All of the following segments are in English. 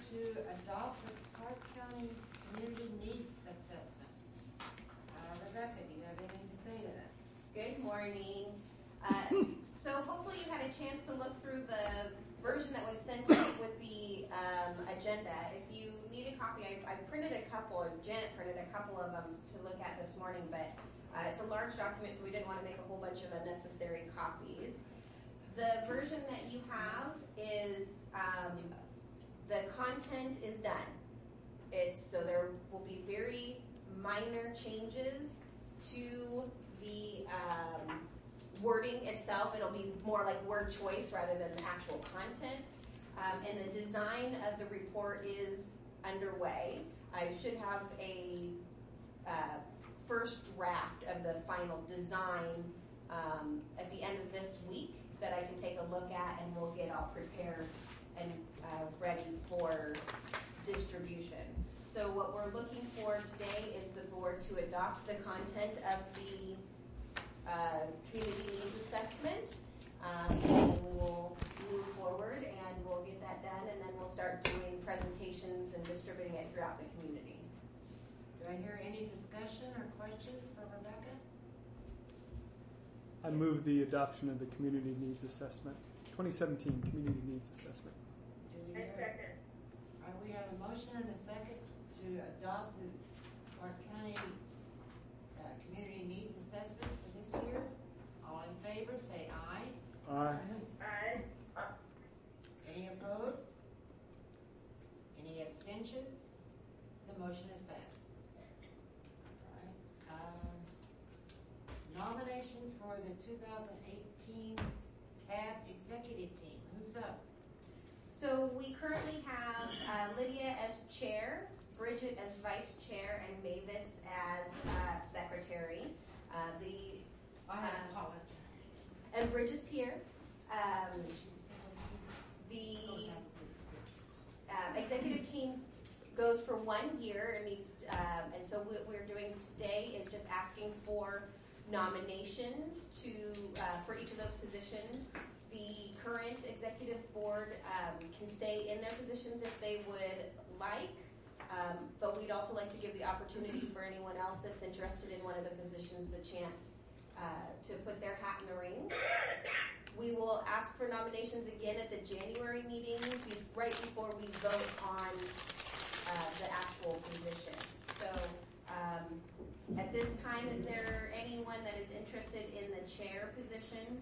to adopt the Clark County Community Needs Assessment. Rebecca, do you have anything to say to that? Good morning. So hopefully you had a chance to look through the version that was sent with the agenda. If you need a copy, I printed a couple, or Janet printed a couple of them to look at this morning, but it's a large document, so we didn't want to make a whole bunch of unnecessary copies. The version that you have is, the content is done. So there will be very minor changes to the wording itself. It'll be more like word choice rather than the actual content. And the design of the report is underway. I should have a first draft of the final design at the end of this week that I can take a look at, and we'll get all prepared and ready for distribution. So what we're looking for today is the board to adopt the content of the community needs assessment, and we will move forward and we'll get that done, and then we'll start doing presentations and distributing it throughout the community. Do I hear any discussion or questions for Rebecca? I move the adoption of the Community Needs Assessment, 2017 Community Needs Assessment. Do we hear? We have a motion and a second to adopt the Clark County Community Needs Assessment for this year. All in favor, say aye. Aye. Aye. Any opposed? Any abstentions? The motion is passed. All right. Nominations for the 2018 TAB Executive Team. Who's up? So we currently have Lydia as chair, Bridget as vice chair, and Mavis as secretary. I apologize. And Bridget's here. The executive team goes for 1 year, and so what we're doing today is just asking for nominations for each of those positions. The current executive board can stay in their positions if they would like, but we'd also like to give the opportunity for anyone else that's interested in one of the positions the chance to put their hat in the ring. We will ask for nominations again at the January meeting, right before we vote on the actual positions. So at this time, is there anyone that is interested in the chair position?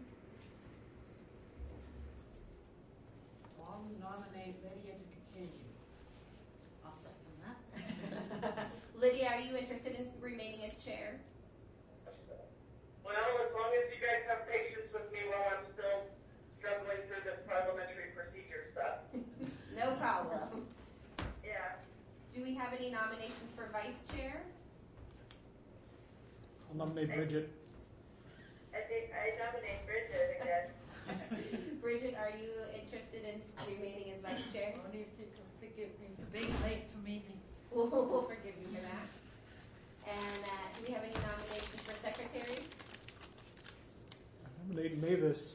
I'll nominate Lydia to continue. I'll second that. Lydia, are you interested in remaining as chair? Well, as long as you guys have patience with me while I'm still struggling through this parliamentary procedure stuff. No problem. Yeah. Do we have any nominations for vice chair? I'll nominate Bridget. I think I nominate Bridget again. Bridget, are you interested in remaining as vice chair? Only if you can forgive me for being late for meetings. We'll forgive you for that. And do we have any nominations for secretary? I nominate Mavis.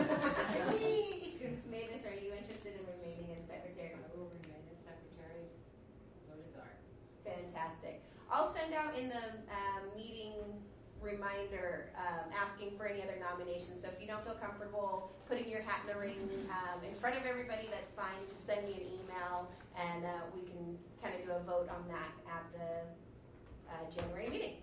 Mavis, are you interested in remaining as secretary? I will remain as secretary. So does Art. Fantastic. I'll send out in the meeting reminder asking for any other nominations. So if you don't feel comfortable putting your hat in the ring in front of everybody, that's fine. Just send me an email, and we can kind of do a vote on that at the January meeting.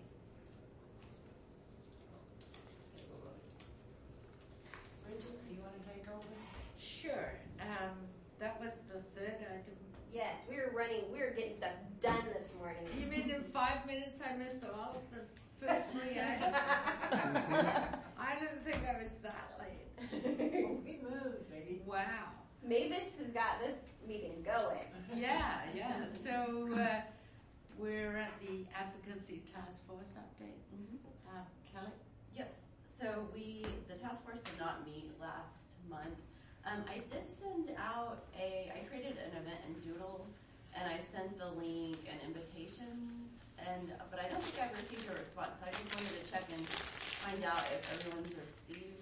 Bridget, do you want to take over? Sure. That was the third item. Yes, we were getting stuff done this morning. You mean in 5 minutes I missed all of the first 3 items? I didn't think I was that late. Well, we moved, baby. Wow. Mavis has got this meeting going. Yeah. So we're at the Advocacy Task Force update. Kelly? Yes. So the task force did not meet last month. I did send out I created an event in Doodle, and I sent the link and invitations, but I don't think I've received a response. So I just wanted to check and find out if everyone's received.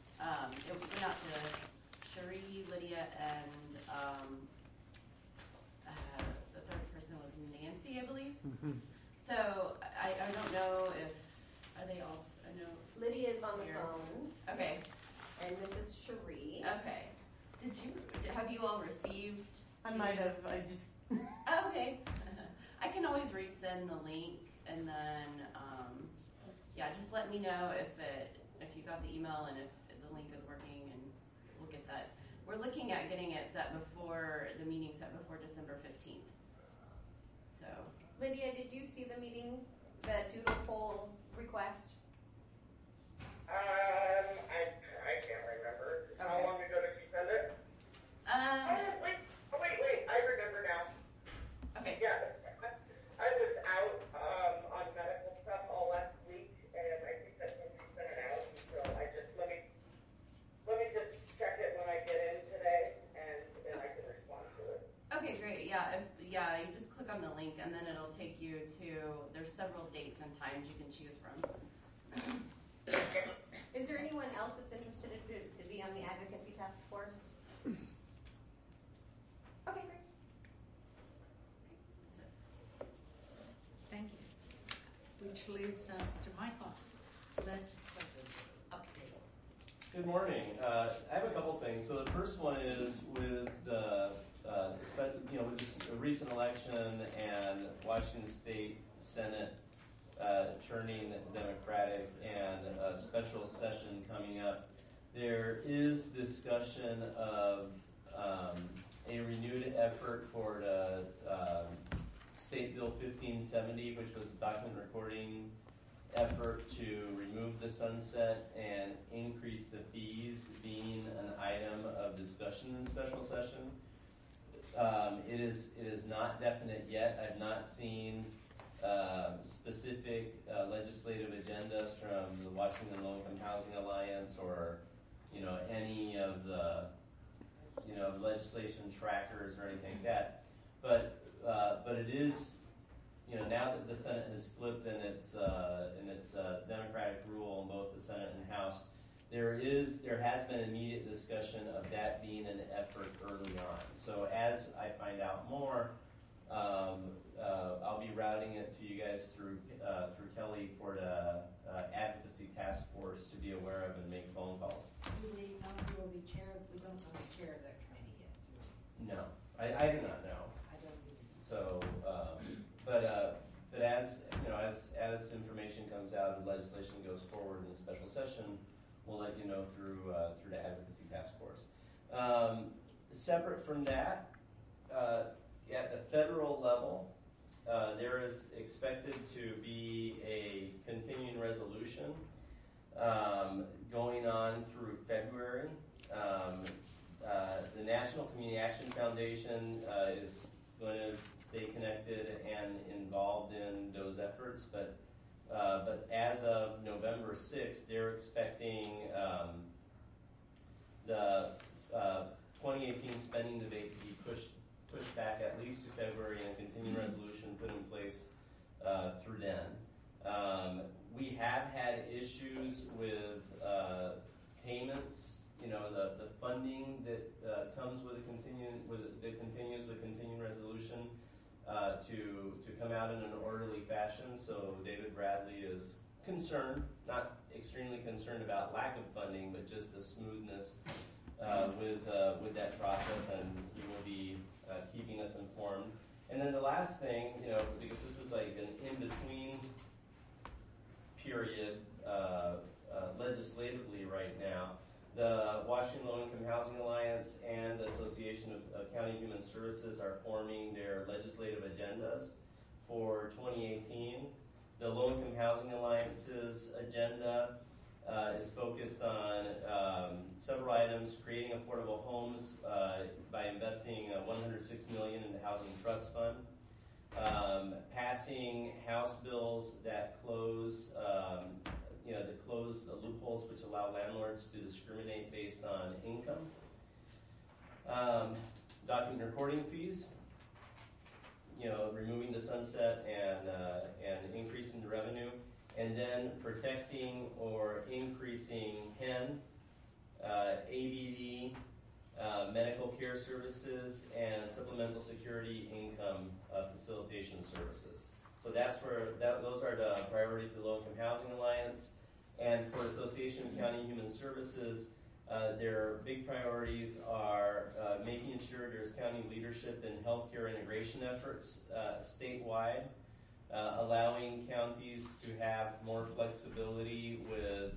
It went out to Cherie, Lydia, and I might have, I just, Okay. I can always resend the link, and then yeah, just let me know if you got the email and if the link is working, and we'll get that. We're looking at getting it set before the meeting, set before December 15th. So Lydia, did you see the meeting, the doodle poll request? I can't remember. Okay. How long ago did you send it? Wait, I remember now. Okay. Yeah, I was out on medical stuff all last week, and I think that when we sent it out, so I just, let me just check it when I get in today, and then I can respond to it. Okay, great. Yeah, you just click on the link, and then it'll take you to. There's several dates and times you can choose from. Is there anyone else that's interested to be on the advocacy task force? Okay, great. Thank you. Which leads us to Michael. Legislative update. Good morning. I have a couple things. So the first one is with the with this recent election and Washington State Senate turning Democratic and a special session coming up. There is discussion of a renewed effort for the State Bill 1570, which was the document recording effort to remove the sunset and increase the fees, being an item of discussion in special session. It is not definite yet. I've not seen specific legislative agendas from the Washington Low-Income Housing Alliance or any of the legislation trackers or anything like that. But it is now that the Senate has flipped in its Democratic rule in both the Senate and House, there has been immediate discussion of that being an effort early on. So as I find out more, I'll be routing it to you guys through Kelly for the advocacy task force to be aware of and make phone calls. Do we know who will be chair? We don't know the chair of that committee yet. No, I do not know. I don't either. So, but as information comes out and legislation goes forward in the special session, we'll let you know through the advocacy task force. Separate from that, at the federal level, there is expected to be a continuing resolution going on through February. The National Community Action Foundation is going to stay connected and involved in those efforts, but as of November 6th, they're expecting the 2018 spending debate to be pushed back at least to February and a continuing resolution put in place through then. We have had issues with payments. The funding that comes with that continues with continuing resolution to come out in an orderly fashion. So David Bradley is concerned, not extremely concerned about lack of funding, but just the smoothness with that process, and he will be keeping us informed. And then the last thing, because this is like an in-between period legislatively right now, the Washington Low-Income Housing Alliance and the Association of County Human Services are forming their legislative agendas for 2018. The Low-Income Housing Alliance's agenda is focused on several items: creating affordable homes by investing $106 million in the Housing Trust Fund, passing House bills that close the loopholes which allow landlords to discriminate based on income, document recording fees, removing the sunset and increasing the revenue, and then protecting or increasing HEN, ABD, medical care services, and supplemental security income facilitation services. So those are the priorities of the Low-Income Housing Alliance. And for Association of County Human Services, Their big priorities are making sure there's county leadership in healthcare integration efforts statewide, allowing counties to have more flexibility with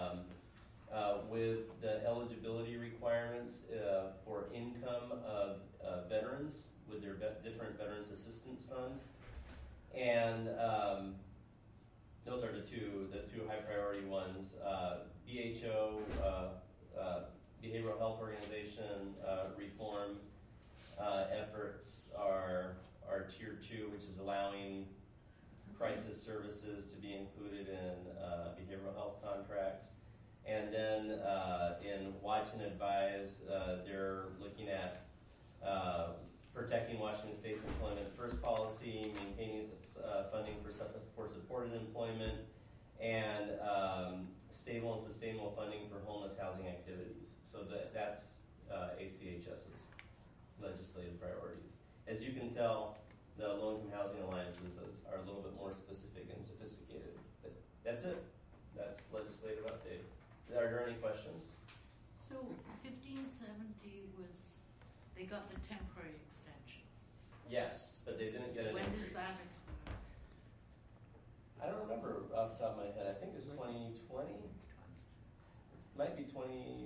the eligibility requirements for income of veterans with their different veterans assistance funds, and those are the two high priority ones. BHO, Behavioral Health Organization reform efforts are tier 2, which is allowing crisis services to be included in behavioral health contracts. And then in Watch and Advise, they're looking at protecting Washington State's employment first policy, maintaining funding for supported employment, and stable and sustainable funding for homeless housing activities. So that's ACHS's legislative priorities. As you can tell, the low-income housing alliances are a little bit more specific and sophisticated. But that's it. That's legislative update. Are there any questions? So 1570 was, they got the temporary extension. Yes, but they didn't get an When increase. does that expire? I don't remember off the top of my head. I think it's 2020. Might be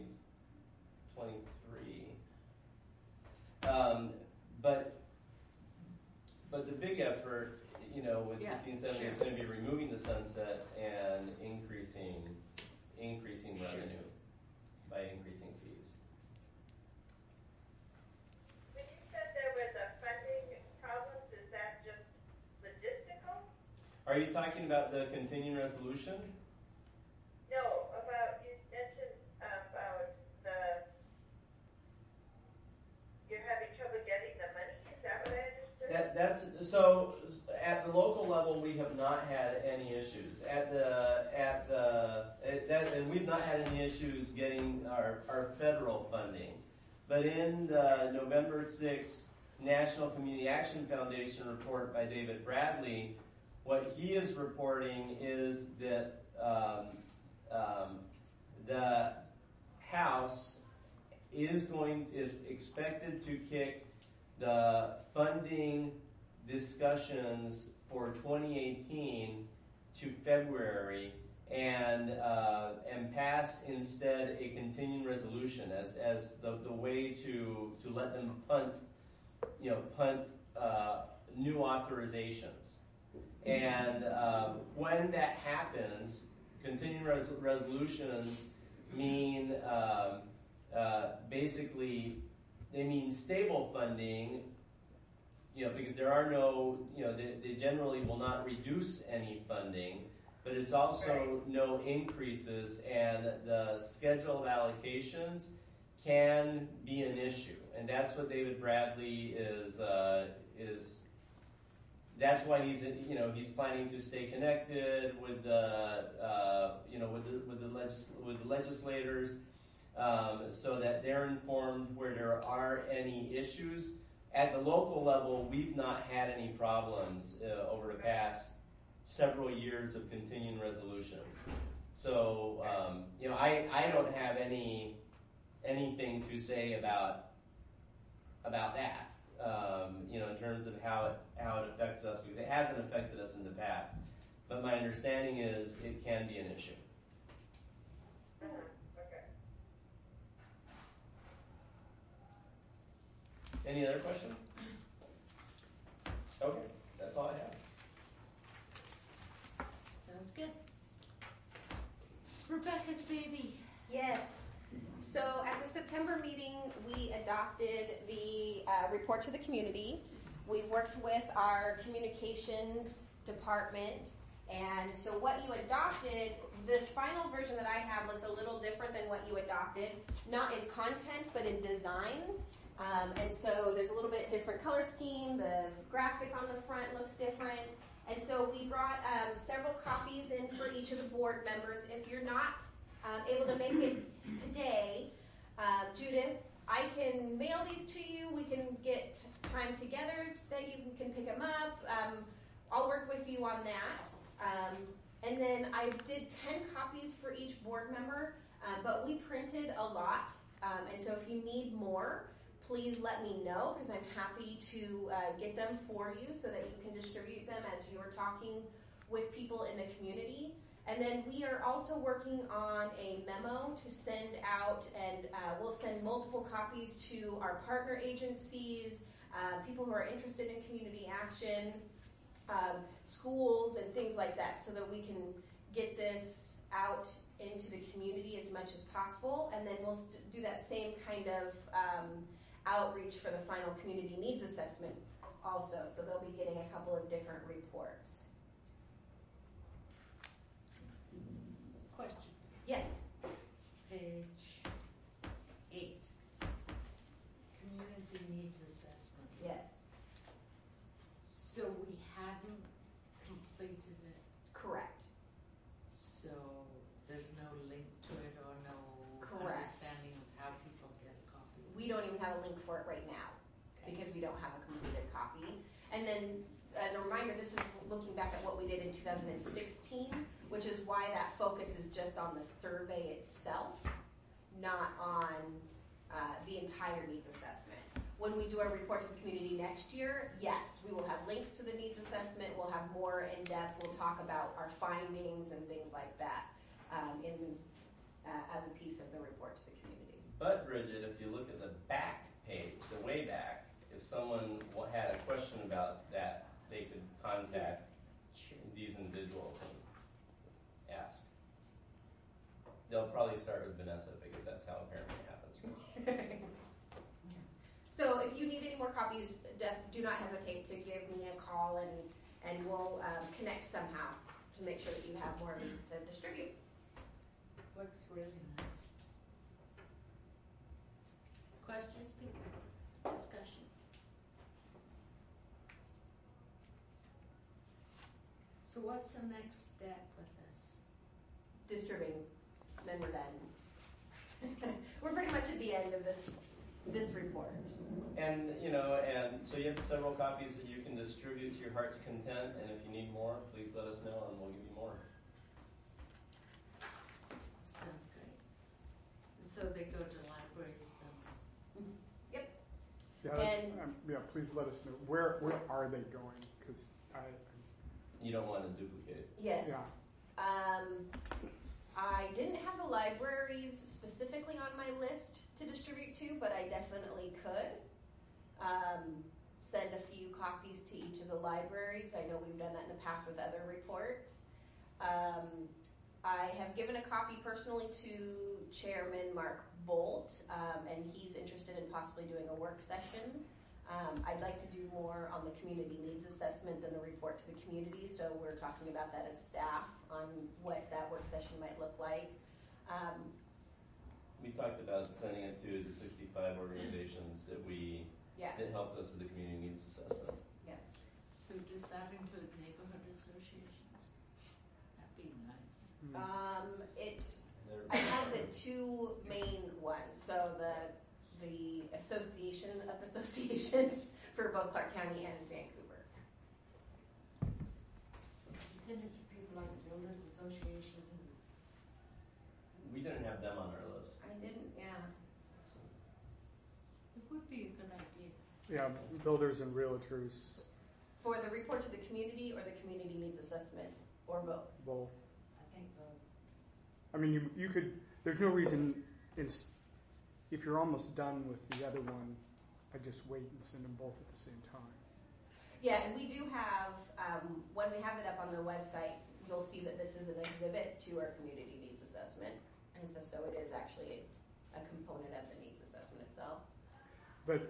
2023. But the big effort, with 1570 is going to be removing the sunset and increasing revenue by increasing fees. When you said there was a funding problem, is that just logistical? Are you talking about the continuing resolution? No, you mentioned about you're having trouble getting the money. Is that what I understood? So at the local level, we have not had any issues. And we've not had any issues getting our federal funding. But in the November 6th National Community Action Foundation report by David Bradley, what he is reporting is that the House is expected to kick the funding discussions for 2018 to February and pass instead a continuing resolution as the way to let them punt new authorizations. And when that happens, continuing resolutions mean basically they mean stable funding, because there are no, they generally will not reduce any funding, but it's also no increases, and the schedule of allocations can be an issue. And that's what David Bradley is that's why he's planning to stay connected with the legislators, so that they're informed where there are any issues. At the local level, we've not had any problems over the past several years of continuing resolutions. So I don't have anything to say about that. In terms of how it affects us, because it hasn't affected us in the past. But my understanding is it can be an issue. Okay. Any other question? Okay, that's all I have. Sounds good. Rebecca's baby. Yes. So at the September meeting, we adopted the report to the community. We've worked with our communications department, and so what you adopted, the final version that I have looks a little different than what you adopted, not in content, but in design. And so there's a little bit different color scheme, the graphic on the front looks different. And so we brought several copies in for each of the board members. If you're not able to make it today, Judith, I can mail these to you. We can get time together that you can pick them up. I'll work with you on that. And then I did 10 copies for each board member. But we printed a lot, and so if you need more, please let me know, because I'm happy to get them for you so that you can distribute them as you're talking with people in the community. And then we are also working on a memo to send out, and we'll send multiple copies to our partner agencies, people who are interested in community action, schools and things like that, so that we can get this out into the community as much as possible. And then we'll do that same kind of outreach for the final community needs assessment also, so they'll be getting a couple of different reports. Question. Yes. Page 8. Community needs assessment. Yes. So we hadn't completed it, Correct. so there's no link to it or no Correct. understanding of how people get a copy. We don't even have a link for it right now because we don't have a completed copy. And then, as a reminder, this is looking back at what we did in 2016, which is why that focus is just on the survey itself, not on the entire needs assessment. When we do our report to the community next year, yes, we will have links to the needs assessment. We'll have more in depth. We'll talk about our findings and things like that as a piece of the report to the community. But Bridget, if you look at the back page, the way back, if someone had a question about that, they could contact these individuals and ask. They'll probably start with Vanessa because that's how apparently it happens. So if you need any more copies, do not hesitate to give me a call, and we'll connect somehow to make sure that you have more of these to distribute. Looks really nice. Questions, people? Discussion? So what's the next step with this? Distributing, then we're done. We're pretty much at the end of this report. And so you have several copies that you can distribute to your heart's content, and if you need more, please let us know and we'll give you more. Sounds great. And so they go to libraries and... Yep. Yeah, please let us know. Where are they going? Because You don't want to duplicate it. Yes. Yeah. I didn't have the libraries specifically on my list to distribute to, but I definitely could send a few copies to each of the libraries. I know we've done that in the past with other reports. I have given a copy personally to Chairman Mark Bolt, and he's interested in possibly doing a work session. I'd like to do more on the community needs assessment than the report to the community, so we're talking about that as staff on what that work session might look like. We talked about sending it to the 65 organizations that helped us with the community needs assessment. Yes. So does that include neighborhood associations? That'd be nice. I have the two main ones, so the Association of Associations for both Clark County and Vancouver. You send it to people like the Builders Association? We didn't have them on our list. I didn't, yeah. So. It would be a good idea. yeah, builders and realtors, For the report to the community or the community needs assessment, or both? both. I think both. I mean, you could. There's no reason. If you're almost done with the other one, I just wait and send them both at the same time. Yeah, and we do have, when we have it up on the website, you'll see that this is an exhibit to our community needs assessment. And so it is actually a component of the needs assessment itself. But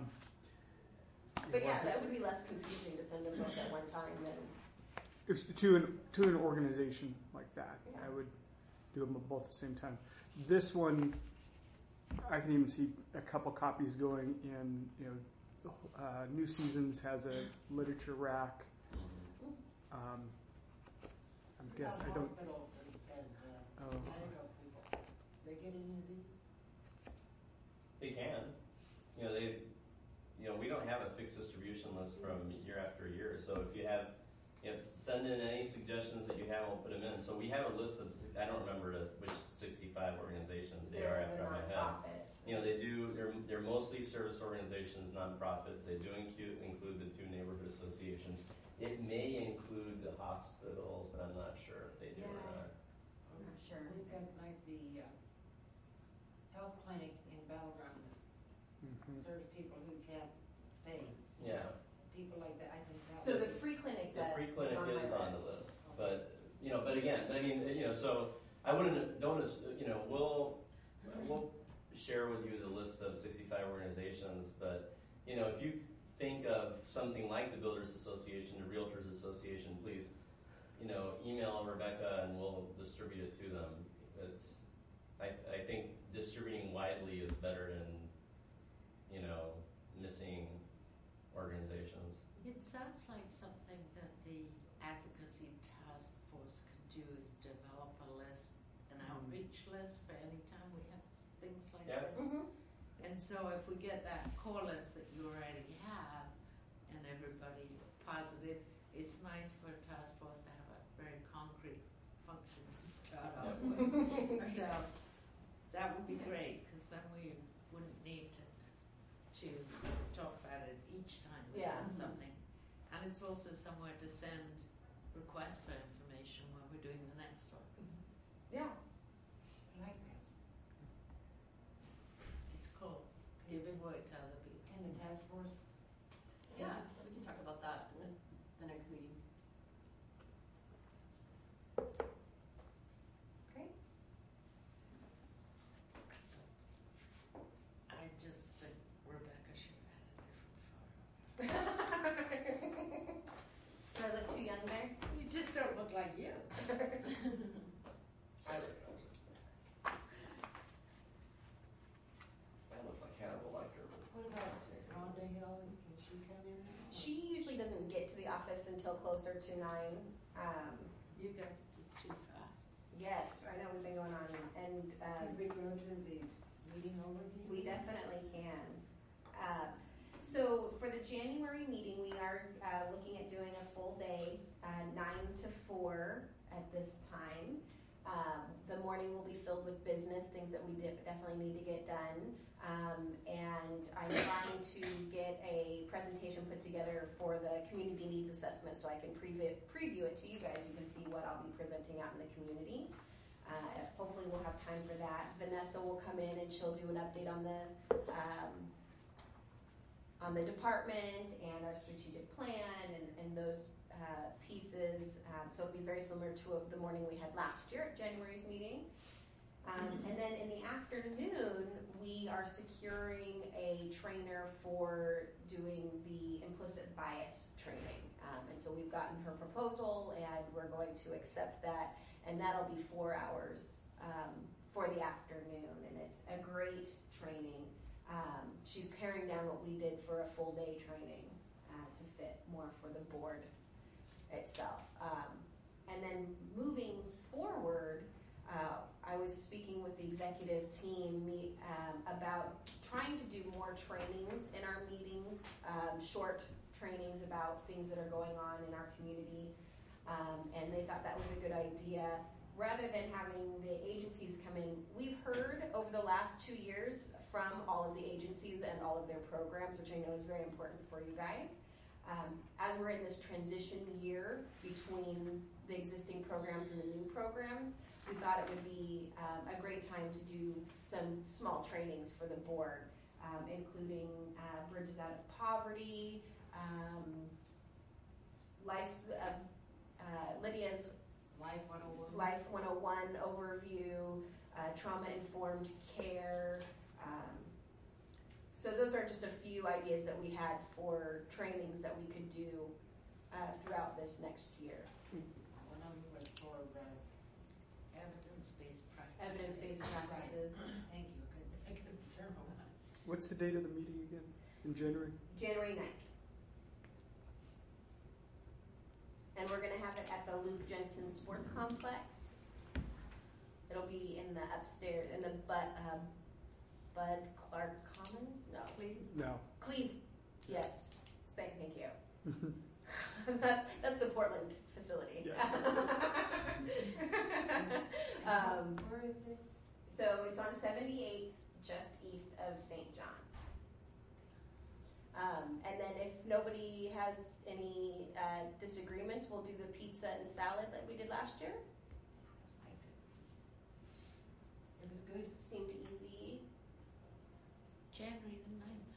yeah, that would be less confusing to send them both at one time than. to an organization like that, Yeah. I would do them both at the same time. This one, I can even see a couple copies going in. New Seasons has a literature rack. I'm guessing I don't. Hospitals and Oh. medical people, they get any of these? They can. We don't have a fixed distribution list from year after year. So if you have Send in any suggestions that you have, we'll put them in. So we have a list of, I don't remember which 65 organizations they are after my head. Nonprofits. They're mostly service organizations, nonprofits. They do include the 2 neighborhood associations. It may include the hospitals, but I'm not sure if they do or not. I'm not sure. We've got like the health clinic in Battleground that serves people who can't pay. Yeah. People like that, I think that So would the be- free clinic The does. free clinic my is on the list. list, but again, so I we'll share with you the list of 65 organizations, but if you think of something like the Builders Association, the Realtors Association, please, email Rebecca and we'll distribute it to them. I think distributing widely is better than, missing organizations. It sounds like something that the advocacy task force could do is develop a list, an outreach list for any time we have things like this. Mm-hmm. And so if we get that core list that you already have and everybody positive, it's nice for a task force to have a very concrete function to start off with. So that would be great, because then we wouldn't need to talk about it each time we Yeah. have something. And it's also somewhere to send requests for information when we're doing the next one. Yeah. I like that. It's cool. Giving work to other people. And the task force, Yeah, we can talk about that in the next meeting. Great. I just think Rebecca should have had a different photo. Do I look too young there? You just don't look like you. I look like Hannibal Lecter. what about Rhonda Hill, can she come in? She usually doesn't get to the office until closer to 9. You guys are just too fast. Yes, I know we've been going on, and Could we go to the meeting overview? we definitely can. So for the January meeting, we are looking at doing a full day, 9 to 4 at this time. The morning will be filled with business, things that we definitely need to get done. And I'm trying to get a presentation put together for the community needs assessment so I can preview it to you guys. You can see what I'll be presenting out in the community. Hopefully we'll have time for that. Vanessa will come in and she'll do an update on the department and our strategic plan and those pieces. So it'll be very similar to the morning we had last year at January's meeting. And then in the afternoon, we are securing a trainer for doing the implicit bias training. And so we've gotten her proposal and we're going to accept that. And that'll be 4 hours for the afternoon. And it's a great training. She's paring down what we did for a full day training to fit more for the board itself. And then moving forward, I was speaking with the executive team about trying to do more trainings in our meetings, short trainings about things that are going on in our community. And they thought that was a good idea. Rather than having the agencies come in, we've heard over the last 2 years from all of the agencies and all of their programs, which I know is very important for you guys. As we're in this transition year between the existing programs and the new programs, we thought it would be a great time to do some small trainings for the board, including Bridges Out of Poverty, Lydia's Life 101. Life 101 overview, trauma-informed care. So those are just a few ideas that we had for trainings that we could do throughout this next year. One of them was for evidence-based practices. Evidence-based practices. Right. Thank you, I couldn't think of the term on that. What's the date of the meeting again? In January? January 9th. And we're going to have it at the Luke Jensen Sports Complex. It'll be in the upstairs, in the Bud Clark Commons? No. No. Cleve. Yes. Say thank you. That's the Portland facility. Yes. Where is this? So it's on 78th, just east of St. John's. And then if nobody has any disagreements, we'll do the pizza and salad like we did last year. It was good. Seemed easy. January the 9th.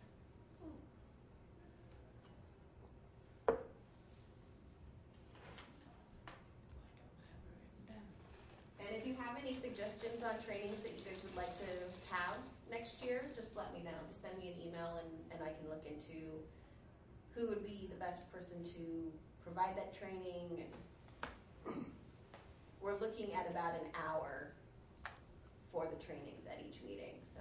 And if you have any suggestions on trainings that you guys would like to have next year, just let me know. Just send me an email and I can look into who would be the best person to provide that training. And we're looking at about an hour for the trainings at each meeting. So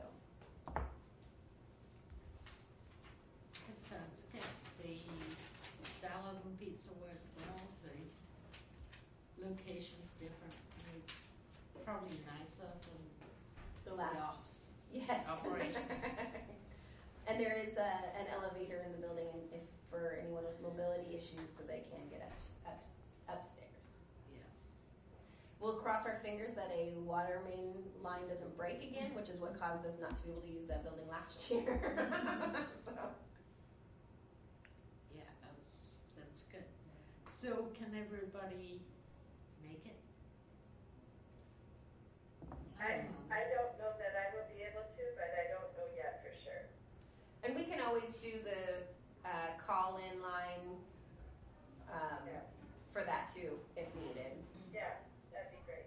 That sounds good. The salad and pizza work well. The location's different. And it's probably nicer than the last, ops- yes. operations. And there is an elevator in the building if for anyone with mobility issues, so they can get upstairs. Yes. We'll cross our fingers that a water main line doesn't break again, which is what caused us not to be able to use that building last year. So. Yeah, that's good. So can everybody make it? I don't know that I will be able to, but I don't know yet for sure. And we can always do the call-in line Yeah. for that too, if needed. Yeah, that'd be great.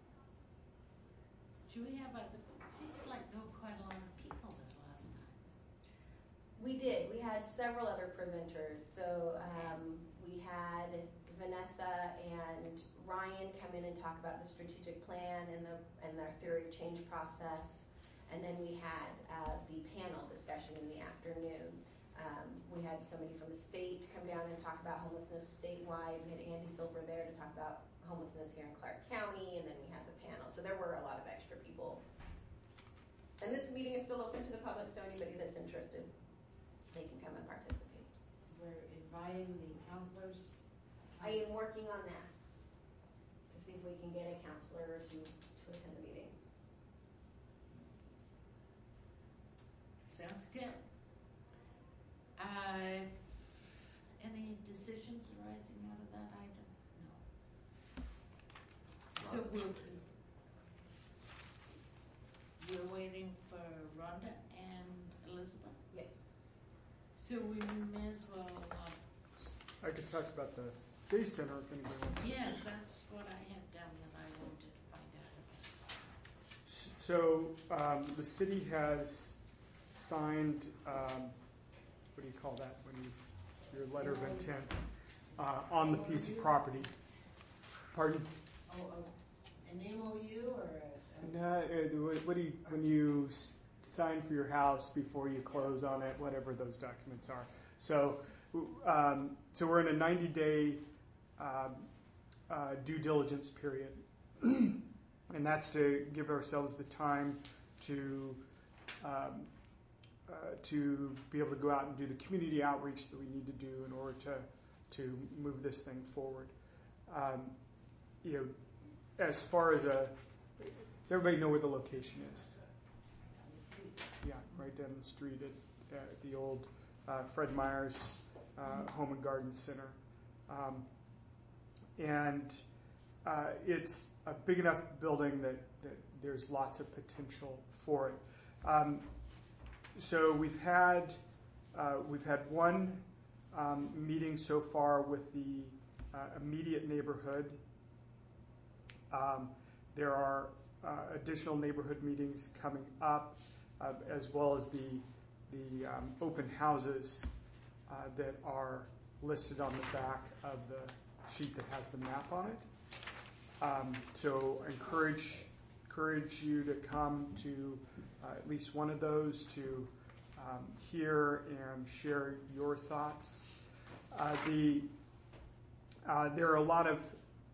Do we have other? It seems like there were quite a lot of people there last time. We did. We had several other presenters. So we had Vanessa and Ryan come in and talk about the strategic plan and their theory of change process. And then we had the panel discussion in the afternoon. We had somebody from the state come down and talk about homelessness statewide. We had Andy Silver there to talk about homelessness here in Clark County, and then we had the panel. So there were a lot of extra people. And this meeting is still open to the public, so anybody that's interested, they can come and participate. We're inviting the counselors. I am working on that to see if we can get a counselor to attend the meeting. Sounds good. Any decisions arising out of that item? No. So we're waiting for Rhonda and Elizabeth. Yes. So we may as well. I could talk about the day center if anybody wants. Yes, that's what I had down that I wanted to find out. So the city has signed, what do you call that when your letter of intent on the piece of property. Pardon? An MOU or No, what do you, when you sign for your house before you close on it, whatever those documents are. So, so we're in a 90-day due diligence period, and that's to give ourselves the time to be able to go out and do the community outreach that we need to do in order to move this thing forward. You know, as far as does everybody know where the location is? Yeah, right down the street at the old Fred Meyer's Home and Garden Center. And it's a big enough building that there's lots of potential for it. So we've had one meeting so far with the immediate neighborhood. There are additional neighborhood meetings coming up, as well as the open houses that are listed on the back of the sheet that has the map on it. So I encourage you to come to at least one of those to hear and share your thoughts. There are a lot of,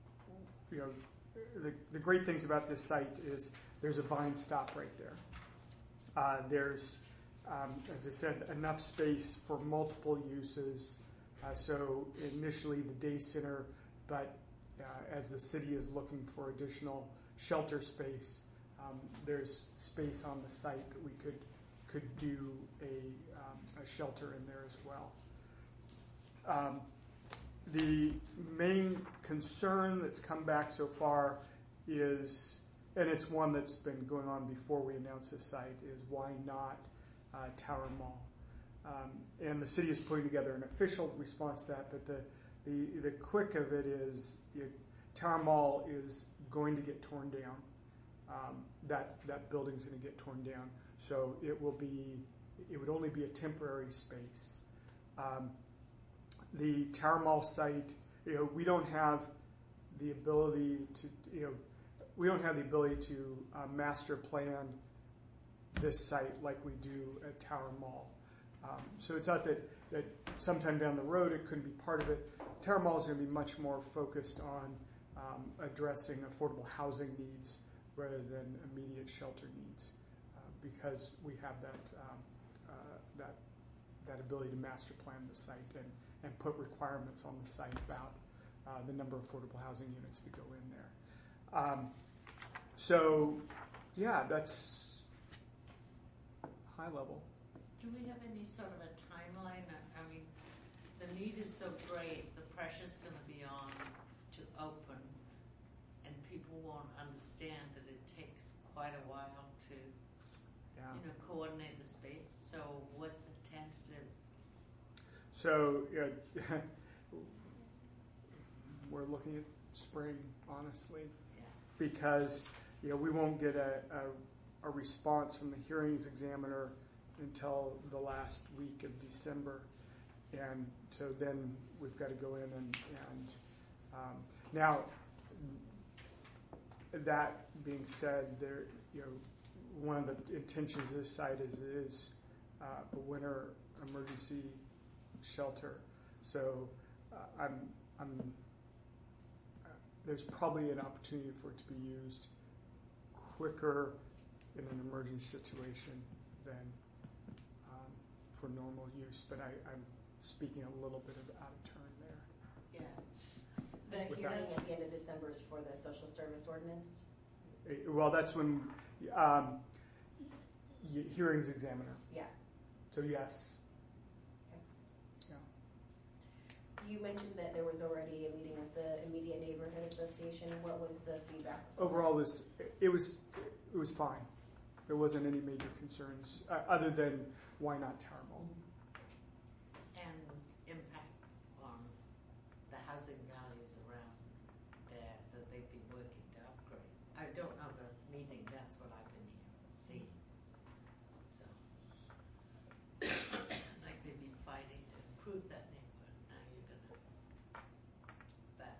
the great things about this site is there's a vine stop right there. There's, as I said, enough space for multiple uses So initially the day center, but as the city is looking for additional shelter space, there's space on the site that we could do a shelter in there as well. The main concern that's come back so far is, and it's one that's been going on before we announced this site, is why not Tower Mall? And the city is putting together an official response to that, but the quick of it is Tower Mall is going to get torn down. That building's going to get torn down, so it would only be a temporary space. The Tower Mall site, we don't have the ability to master plan this site like we do at Tower Mall. So it's not that sometime down the road it couldn't be part of it. Tower Mall is going to be much more focused on addressing affordable housing needs rather than immediate shelter needs, because we have that ability to master plan the site and put requirements on the site about the number of affordable housing units that go in there. So, yeah, that's high level. Do we have any sort of a timeline? I mean, the need is so great, the pressure's going to be on to open, and people won't understand that it takes quite a while to, coordinate the space. So, what's the tentative? So, we're looking at spring, honestly, because we won't get a response from the hearings examiner until the last week of December, and so then we've got to go in and now. That being said, there one of the intentions of this site is a winter emergency shelter. So there's probably an opportunity for it to be used quicker in an emergency situation than for normal use. But I'm speaking a little bit out of turn there. Yeah. The hearing at the end of December is for the social service ordinance? Well, that's when hearings examiner. Yeah. So yes. Okay. Yeah. You mentioned that there was already a meeting with the Immediate Neighborhood Association. What was the feedback? Overall, it was fine. There wasn't any major concerns other than why not Tower Mall. And impact on the housing values around there that they've been working to upgrade. I don't know the meeting, that's what I've been seeing. So, like they've been fighting to improve that neighborhood. Now you're gonna that.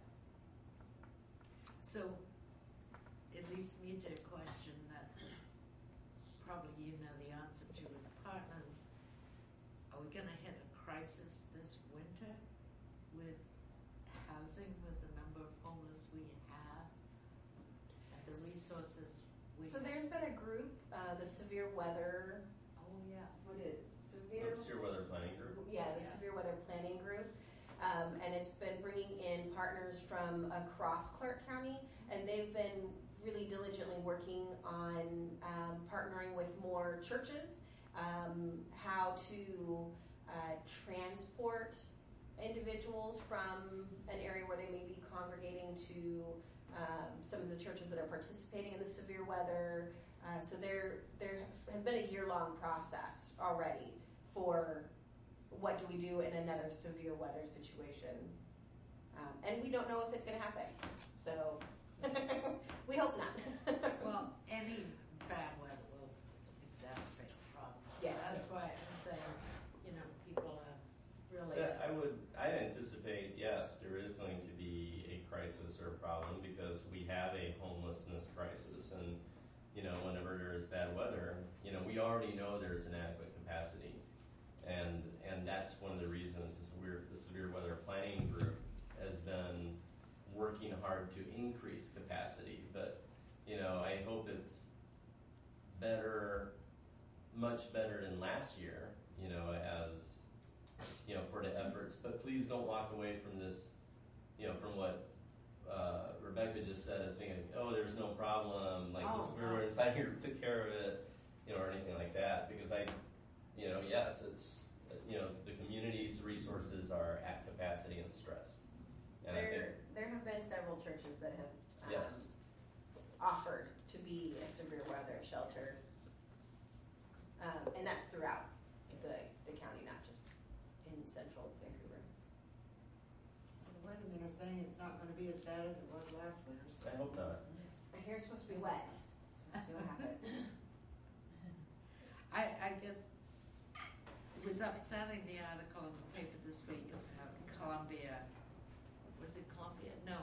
So, it leads me to a question that probably you know the answer to with partners. Are we going to hit a crisis this winter with housing, with the number of homeless we have, and the resources we So have? there's been a group, the Severe Weather. Oh yeah. What is it? Severe Weather Planning Group. Yeah, the Severe Weather Planning Group. And it's been bringing in partners from across Clark County, and they've been really diligently working on partnering with more churches, how to transport individuals from an area where they may be congregating to some of the churches that are participating in the severe weather. So there has been a year-long process already for what do we do in another severe weather situation. And we don't know if it's going to happen. So we hope not. Well, any bad weather will exacerbate the problem. So Yes. that's why I'm saying, people are really. I anticipate, yes, there is going to be a crisis or a problem because we have a homelessness crisis, and whenever there is bad weather, we already know there's inadequate capacity, and that's one of the reasons the Severe Weather Planning Group has been working hard to increase capacity. But I hope it's better, much better than last year. As for the efforts. But please don't walk away from this, from what Rebecca just said as being like, oh, there's no problem, like this, we're glad you took care of it, or anything like that. Because yes, it's the community's resources are at capacity and stressed. And There have been several churches that have yes. offered to be a severe weather shelter, and that's throughout the county, not just in central Vancouver. The weathermen are saying it's not gonna be as bad as it was last winter. So. I hope not. My hair's supposed to be wet, so we'll see what happens. I guess it was upsetting, the article in the paper this week. It was about Columbia. Was it Columbia? No.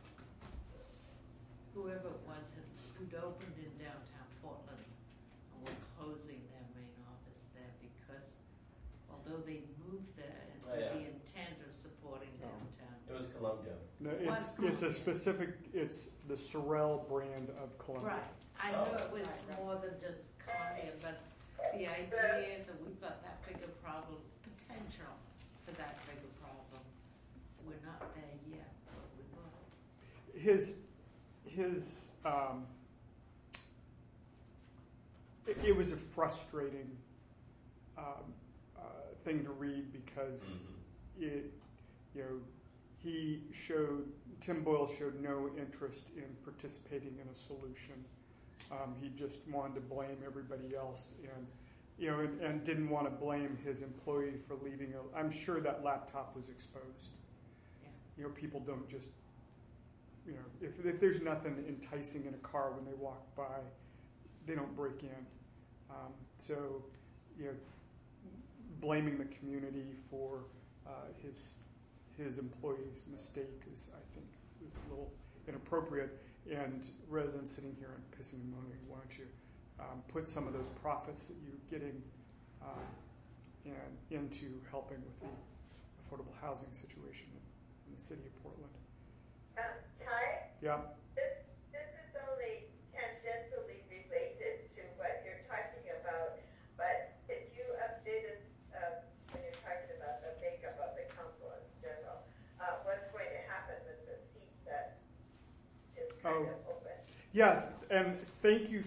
Whoever it was who'd opened in downtown Portland and were closing their main office there because although they moved there and with the intent of supporting downtown. It was Columbia. No, it's a specific. It's the Sorel brand of Columbia. Right. I knew it was more than just Columbia, but the idea that we've got that bigger problem, potential for that bigger problem, we're not there yet, but we will. It was a frustrating thing to read because Tim Boyle showed no interest in participating in a solution. He just wanted to blame everybody else, and didn't want to blame his employee for leaving. I'm sure that laptop was exposed. Yeah. People don't just, if there's nothing enticing in a car when they walk by, they don't break in. So, blaming the community for his employee's mistake is, I think, was a little inappropriate. And rather than sitting here and pissing and moaning, why don't you put some of those profits that you're getting into helping with the affordable housing situation in the city of Portland? Ty? Yeah. This is only tangentially related to what you're talking about, but could you update us when you're talking about the makeup of the council in general? What's going to happen with the seat that is kind of open? Yeah, and thank you.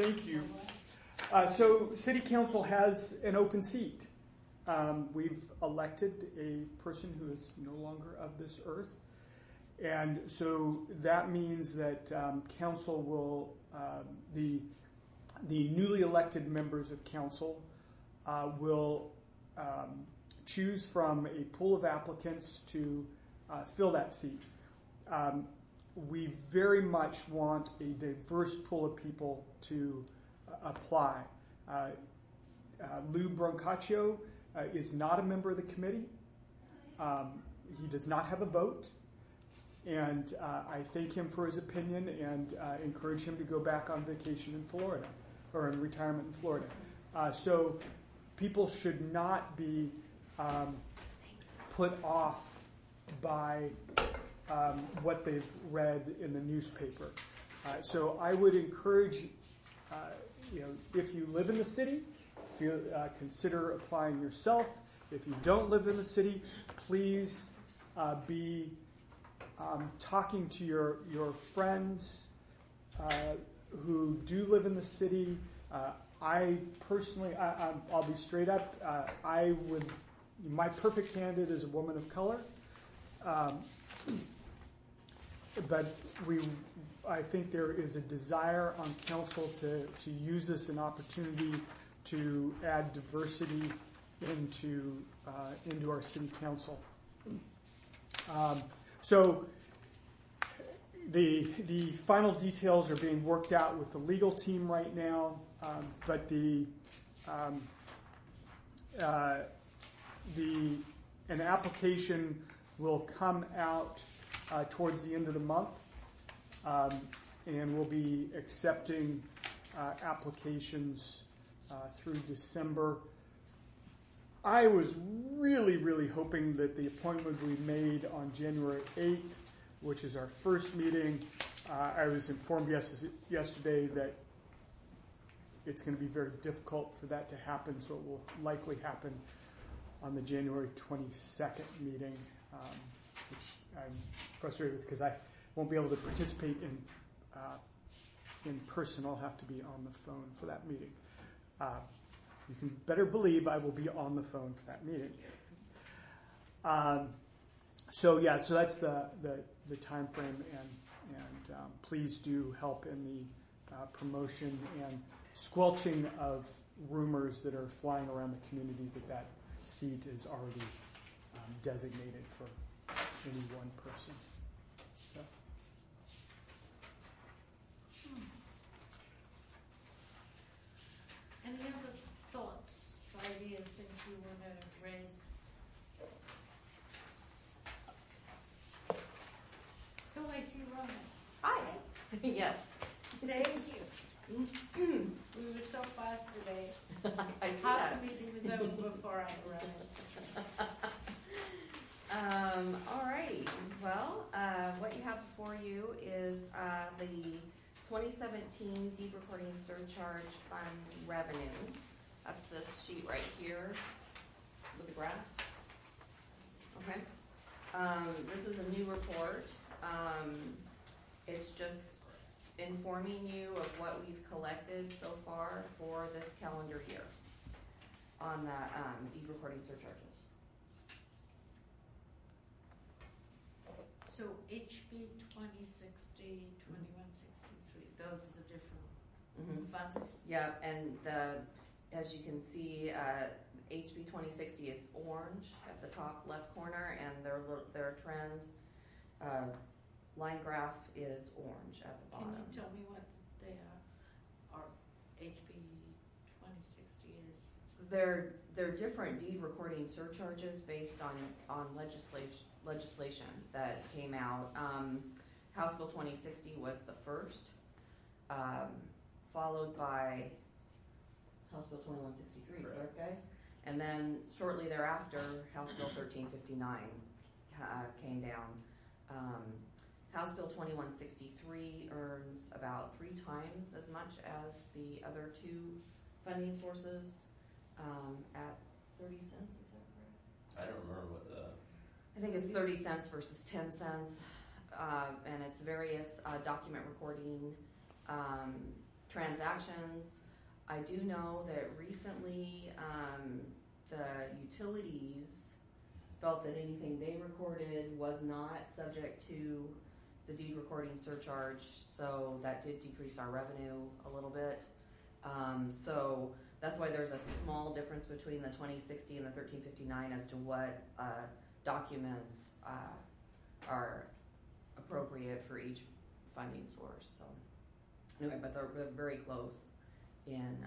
So City Council has an open seat. We've elected a person who is no longer of this earth. And so that means that council will, the newly elected members of council will choose from a pool of applicants to fill that seat. We very much want a diverse pool of people to apply. Lou Brancaccio is not a member of the committee. He does not have a vote. And I thank him for his opinion and encourage him to go back on vacation in Florida, or in retirement in Florida. So people should not be put off by what they've read in the newspaper. So I would encourage, if you live in the city, consider applying yourself. If you don't live in the city, please be talking to your friends who do live in the city. I personally, I'll be straight up. My perfect candidate is a woman of color. But I think there is a desire on council to use this an opportunity to add diversity into our city council. So the final details are being worked out with the legal team right now, but an application will come out towards the end of the month, and we'll be accepting applications through December. I was really, really hoping that the appointment we made on January 8th, which is our first meeting, I was informed yesterday that it's going to be very difficult for that to happen, so it will likely happen on the January 22nd meeting, which I'm frustrated with because I won't be able to participate in person. I'll have to be on the phone for that meeting. You can better believe I will be on the phone for that meeting. So that's the time frame, and please do help in the promotion and squelching of rumors that are flying around the community that seat is already designated for any one person. So. Any other thoughts, ideas, things you want to raise? So I see Roman. Hi. Yes. Thank you. We were so fast today. I see Half that. the meeting was over before I arrived. All right. Well, what you have before you is the 2017 deed recording surcharge fund revenue. That's this sheet right here with the graph. Okay. This is a new report. It's just informing you of what we've collected so far for this calendar year on the deed recording surcharges. So HB 2060, 2163, those are the different funds? Yeah, and as you can see, HB 2060 is orange at the top left corner, and their trend line graph is orange at the bottom. Can you tell me what they are, or HB 2060 is? They're different deed recording surcharges based on legislation that came out. House Bill 2060 was the first, followed by House Bill 2163, correct guys? And then shortly thereafter, House Bill 1359 came down. House Bill 2163 earns about 3 times as much as the other two funding sources at 30 cents, is that correct? I don't remember what I think it's 30 cents versus 10 cents, and it's various document recording transactions. I do know that recently the utilities felt that anything they recorded was not subject to the deed recording surcharge, so that did decrease our revenue a little bit. So that's why there's a small difference between the 2060 and the 1359 as to what documents are appropriate for each funding source. So anyway, but they're very close in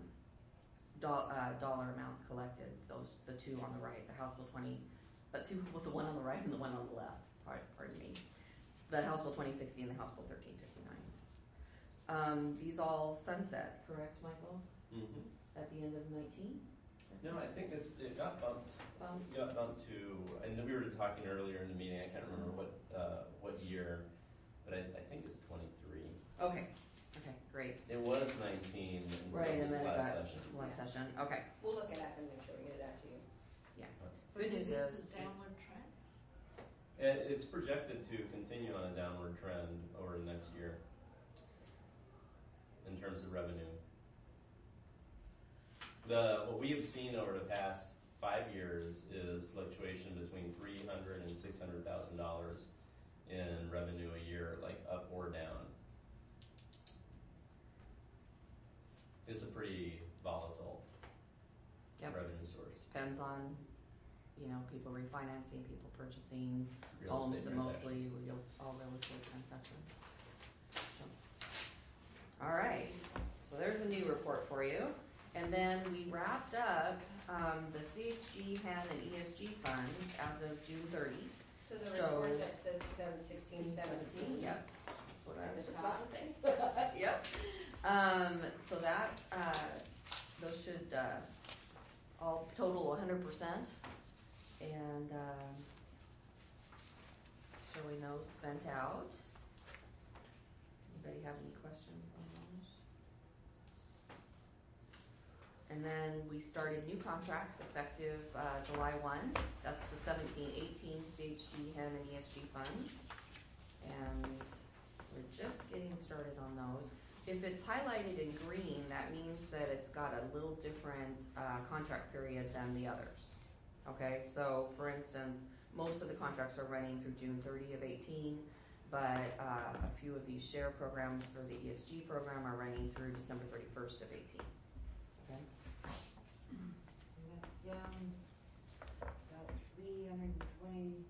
dollar amounts collected. The two on the right, the House Bill 20, two with the one on the right and the one on the left. Pardon me. The House Bill 2060 and the House Bill 1359. These all sunset, correct, Michael? Mm-hmm. At the end of 19? No, I think it got bumped. It got bumped to. I know we were talking earlier in the meeting. I can't remember what year, but I think it's 23. Okay, great. It was 19 until Right, and this then last session. last session. Okay. We'll look it up and make sure we get it out to you. Good news It is a downward trend? It's projected to continue on a downward trend over the next year in terms of revenue. What we have seen over the past 5 years is fluctuation between $300,000 and $600,000 in revenue a year, like up or down. It's a pretty volatile revenue source. depends on, people refinancing, people purchasing Real homes, estate and mostly transactions. all real estate transactions. So, all right, so there's a new report for you. And then we wrapped up the CHG, HAN, and ESG funds as of June 30. So the report that says 2016-17. Yep, that's what I was At the just top. about to say. Yep. So that those should all total 100%, and showing those spent out. Anybody have any questions on those? And then we started new contracts effective July 1. That's the 17-18 CHG, HEN, and ESG funds. And we're just getting started on those. If it's highlighted in green, that means that it's got a little different contract period than the others. Okay, so for instance, most of the contracts are running through June 30 of 18, but a few of these share programs for the ESG program are running through December 31st of 18. Okay. And that's down about 320,000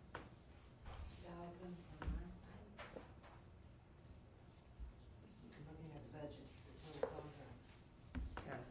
from last night. I'm looking at the budget for total contracts. Yes.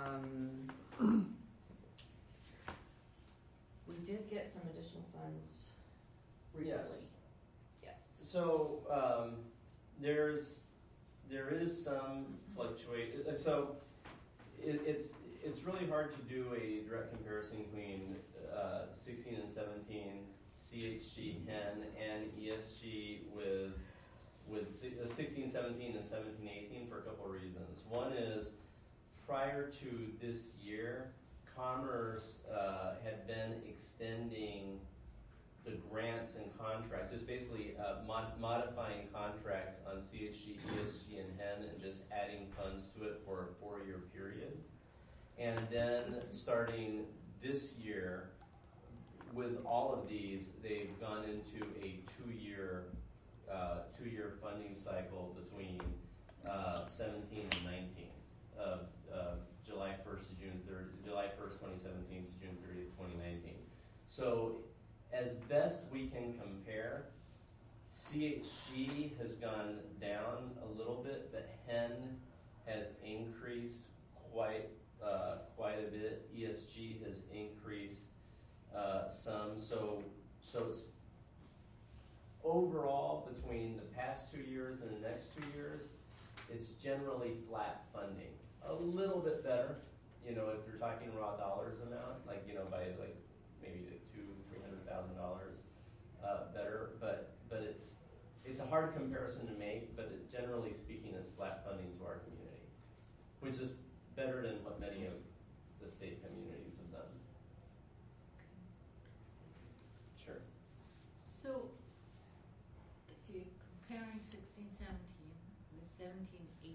We did get some additional funds recently. Yes. So there is some fluctuate. So it's really hard to do a direct comparison between 16 and 17 CHG, HEN, and ESG with 16, 17, and 17, 18 for a couple of reasons. One is prior to this year, Commerce had been extending the grants and contracts, just basically modifying contracts on CHG, ESG, and HEN, and just adding funds to it for a 4-year period. And then starting this year, with all of these, they've gone into a 2-year funding cycle between 17 and 19 of July 1st to June 30, July 1st, 2017 to June 30th, 2019. So as best we can compare, CHG has gone down a little bit, but HEN has increased quite a bit. ESG has increased some. So it's overall between the past 2 years and the next 2 years, it's generally flat funding. A little bit better, if you're talking raw dollars amount, by maybe $200,000-$300,000 better, but it's a hard comparison to make. But generally speaking, it's flat funding to our community, which is better than what many of the state communities have done. Sure. So, if you're comparing 16-17 with 17-18,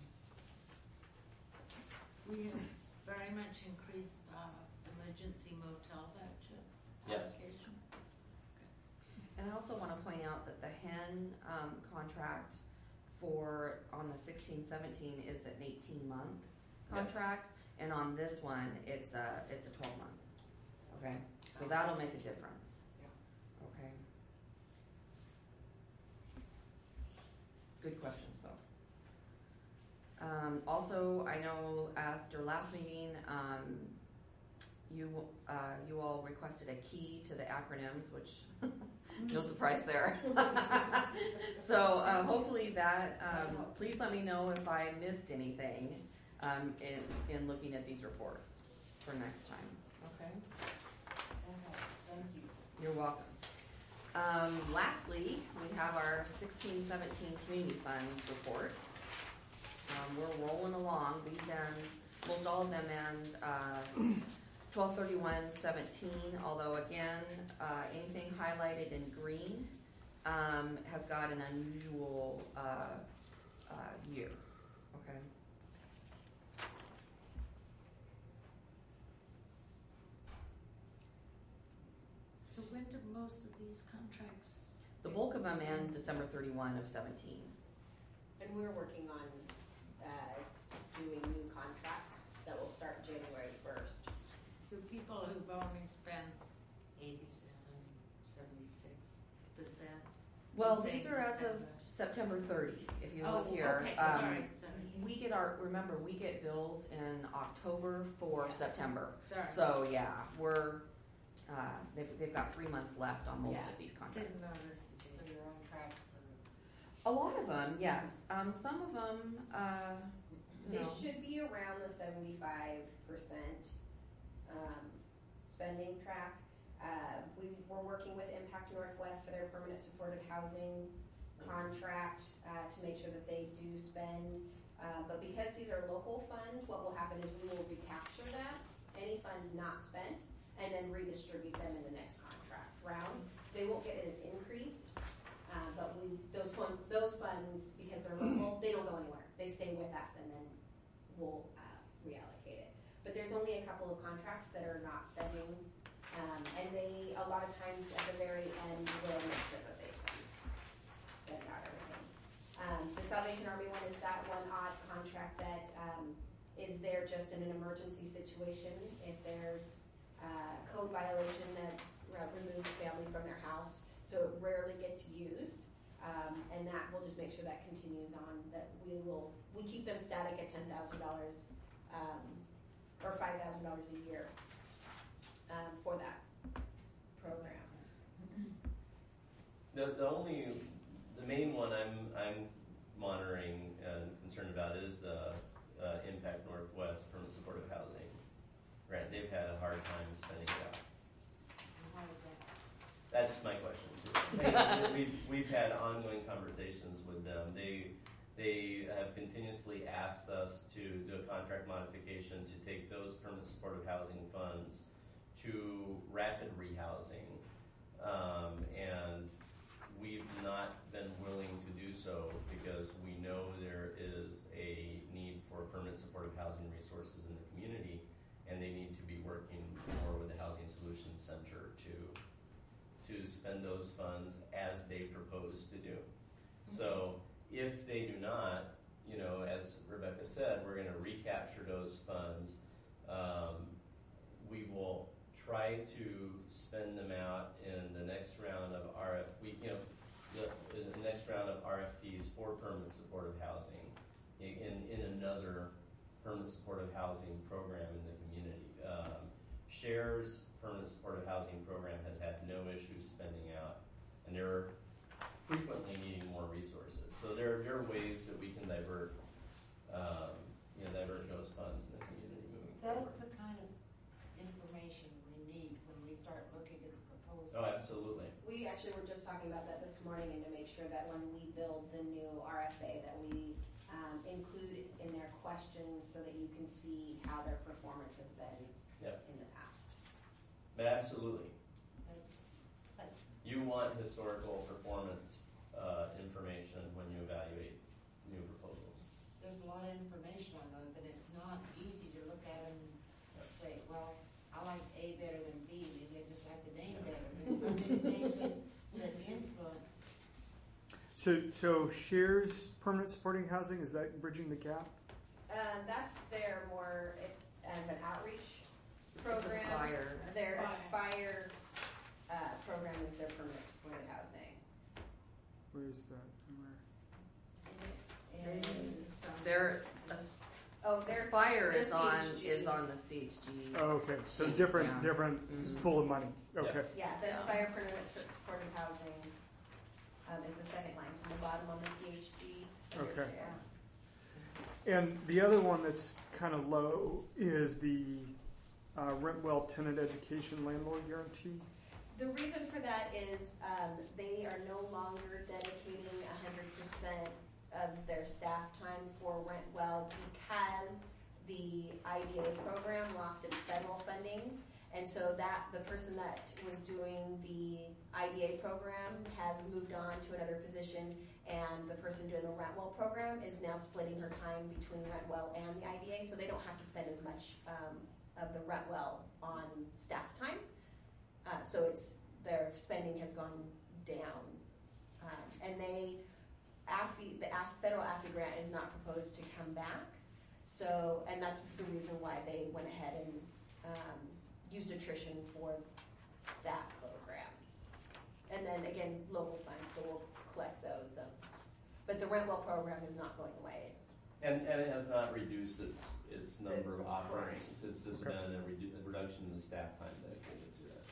we have very much increased our emergency motel voucher Yes. application. And I also want to point out that the HEN contract on the 16-17 is an 18-month contract, and on this one it's a 12-month. Okay, so that'll make a difference. Okay. Good questions though. Also, I know after last meeting, you all requested a key to the acronyms, which no surprise there. So hopefully that, please let me know if I missed anything in looking at these reports for next time. Okay? Thank you. You're welcome. Lastly, we have our 16-17 Community Funds report. We're rolling along. These end, most all of them end 12/31/17, although again, anything highlighted in green has got an unusual year. Okay. So when do most of these contracts? The bulk of them end December 31 of 17. And we're working on doing new contracts that will start January 1st. So people who've only spent 87, 76%. Well, Saying these are as of December. September 30. If you Oh, look here, okay, sorry. we get bills in October for Yeah. September. Sorry. So yeah, we're they've got 3 months left on most Yeah. of these contracts. Didn't notice the So date. you're on track for. A lot of them, yes. Some of them, They should be around the 75% spending track. We're working with Impact Northwest for their permanent supported housing contract to make sure that they do spend But because these are local funds, what will happen is we will recapture that, any funds not spent, and then redistribute them in the next contract round. They won't get an increase, but those funds, because they're local, they don't go anywhere. They stay with us, and then we'll reallocate it. But there's only a couple of contracts that are not spending, and they, a lot of times at the very end, will make sure that they spend out everything. The Salvation Army one is that one odd contract that is there just in an emergency situation. If there's code violation that removes a family from their house, so it rarely gets used, and that we'll just make sure that continues on. That we keep them static at $10,000 or $5,000 a year for that program. The main one I'm monitoring and concerned about is the Impact Northwest Permanent Supportive Housing grant. They've had a hard time spending it out. Why is that? That's my question too. We've had ongoing conversations with them. They have continuously asked us to do a contract modification to take those permanent supportive housing funds to rapid rehousing, and we've not been willing to do so because we know there is a need for permanent supportive housing resources in the community, and they need to be working more with the Housing Solutions Center to spend those funds as they propose to do. So if they do not, as Rebecca said, we're going to recapture those funds. We will try to spend them out in the next round of the next round of RFPs for permanent supportive housing in another permanent supportive housing program in the community. SHARE's permanent supportive housing program has had no issues spending out, and they're frequently needing more resources. So there are ways that we can divert those funds in the community moving forward. That's the kind of information we need when we start looking at the proposals. Oh, absolutely. We actually were just talking about that this morning, and to make sure that when we build the new RFA that we include in their questions so that you can see how their performance has been in the past. But absolutely. That's You want historical performance information when you evaluate new proposals. there's a lot of information on those, and it's not easy to look at them and say, well, I like A better than B, maybe I just like the name better. There's so many things that influence. So shares permanent supporting housing, is that bridging the gap? That's their more of an outreach program. Aspire. Their Aspire program is their permanent supported housing. Where is that? Where? It is, Their their Aspire is on CHG. the CHG. Oh, okay. So Change, different yeah. pool of money. Okay. Yeah, the Aspire permanent supported housing is the second line from the bottom on the CHG. under Okay. share. And the other one that's kind of low is the Rentwell Tenant Education Landlord Guarantee. The reason for that is they are no longer dedicating 100% of their staff time for Rentwell because the IDA program lost its federal funding. And so the person that was doing the IDA program has moved on to another position, and the person doing the Rentwell program is now splitting her time between Rentwell and the IDA, so they don't have to spend as much of the Rentwell on staff time. So their spending has gone down, and the federal AFI grant is not proposed to come back. So, and that's the reason why they went ahead and used attrition for that program. And then again, local funds, so we'll collect those. But the Rentwell program is not going away. And it has not reduced its number of offerings. Correct. It's just Okay. been a reduction in the staff time dedicated to that.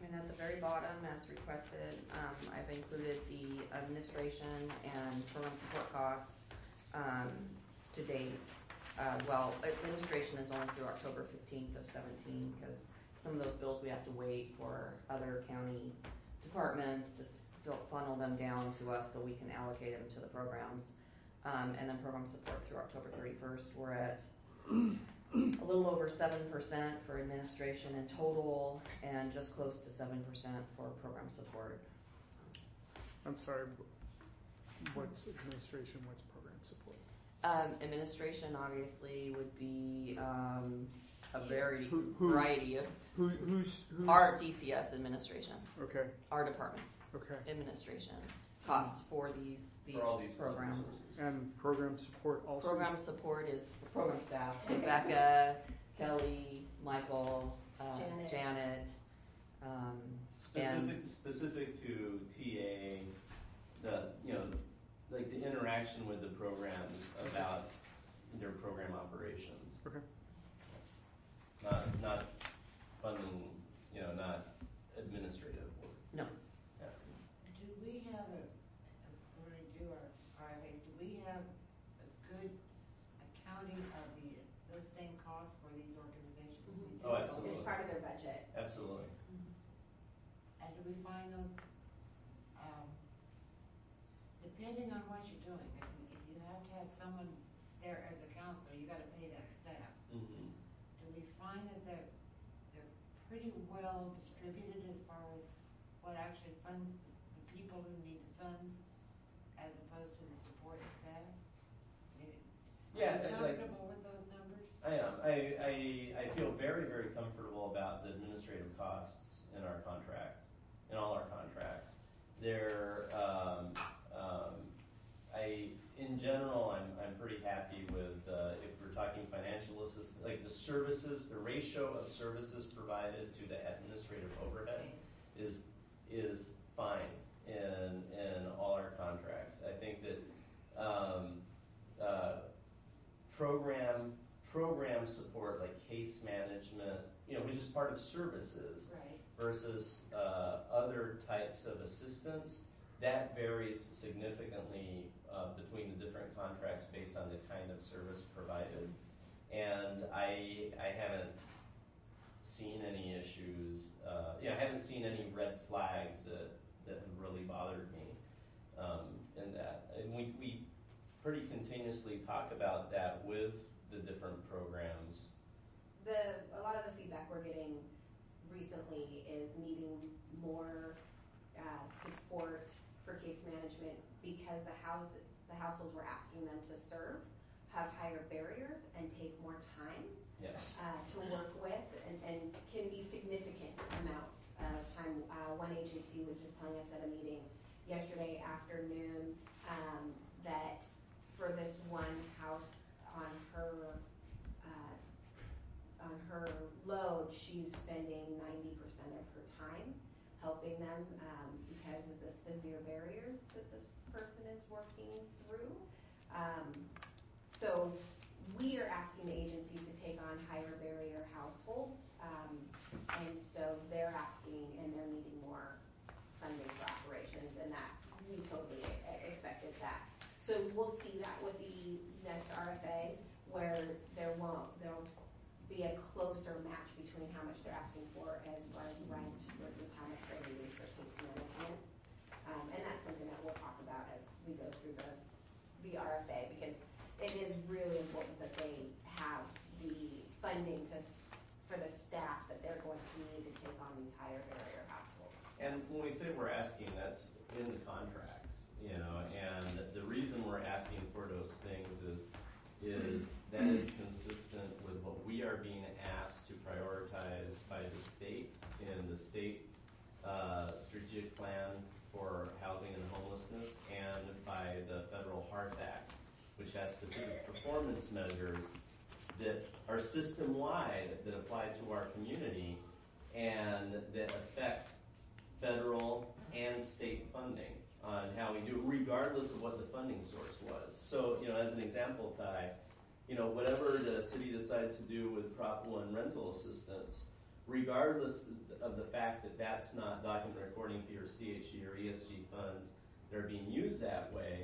And at the very bottom, as requested, I've included the administration and program support costs to date. Well, administration is only through October 15th of 17 because some of those bills we have to wait for other county departments to funnel them down to us so we can allocate them to the programs. And then program support through October 31st, we're at a little over 7% for administration in total and just close to 7% for program support. I'm sorry, what's administration, what's program support? Administration obviously would be a very Who- variety of Who's our DCS administration, okay, our department okay. administration costs for these For all these programs. sources. And program support also? Program support is program staff, Rebecca, Kelly, Michael, Janet. Specific to TA, like the interaction with the programs about their program operations. Okay. Not funding, not administrative work. No. Yeah. Do we have when we do our RFAs, do we have a good accounting of those same costs for these organizations? We do? Oh, absolutely. It's part of their budget. Absolutely. And do we find those, depending on what you're doing, if you have to have someone there as a counselor, you gotta pay that staff. Mm-hmm. Do we find that they're pretty well distributed as far as what actually funds the people who need the funds as opposed to the support staff? Yeah, Are you comfortable with those numbers? I am. I feel very, very comfortable about the administrative costs in our contracts, in all our contracts. They're, in general, I'm pretty happy with, if we're talking financial assistance, like the services, the ratio of services provided to the administrative overhead is fine in all our contracts. I think that, program support like case management, which is part of services, Right. versus other types of assistance, that varies significantly between the different contracts based on the kind of service provided. And I haven't seen any issues. I haven't seen any red flags that have really bothered me in that. And we pretty continuously talk about that with the different programs. A lot of the feedback we're getting recently is needing more support for case management because the households we're asking them to serve have higher barriers and take more time to work with and can be significant amounts of time. One agency was just telling us at a meeting yesterday afternoon that for this one house on her load, she's spending 90% of her time helping them because of the severe barriers that this person is working through. So we are asking the agencies to take on higher barrier households, and so they're asking and they're needing more funding for operations, and that we totally expected that. So we'll see that with the next RFA, where there'll be a closer match between how much they're asking for as far as rent versus how much they're needing for case management. And that's something that we'll talk about as we go through the RFA, because it is really important that they have the funding for the staff that they're going to need to take on these higher barrier households. And when we say we're asking, that's in the contracts, and the reason we're asking for those things is that is consistent with what we are being asked to prioritize by the state in the state strategic plan for housing and homelessness, and by the Federal HEART Act, which has specific performance measures that are system-wide that apply to our community and that affect federal and state funding on how we do it, regardless of what the funding source was. So, as an example, Ty, whatever the city decides to do with Prop 1 rental assistance, regardless of the fact that that's not document recording fee or CHG or ESG funds that are being used that way,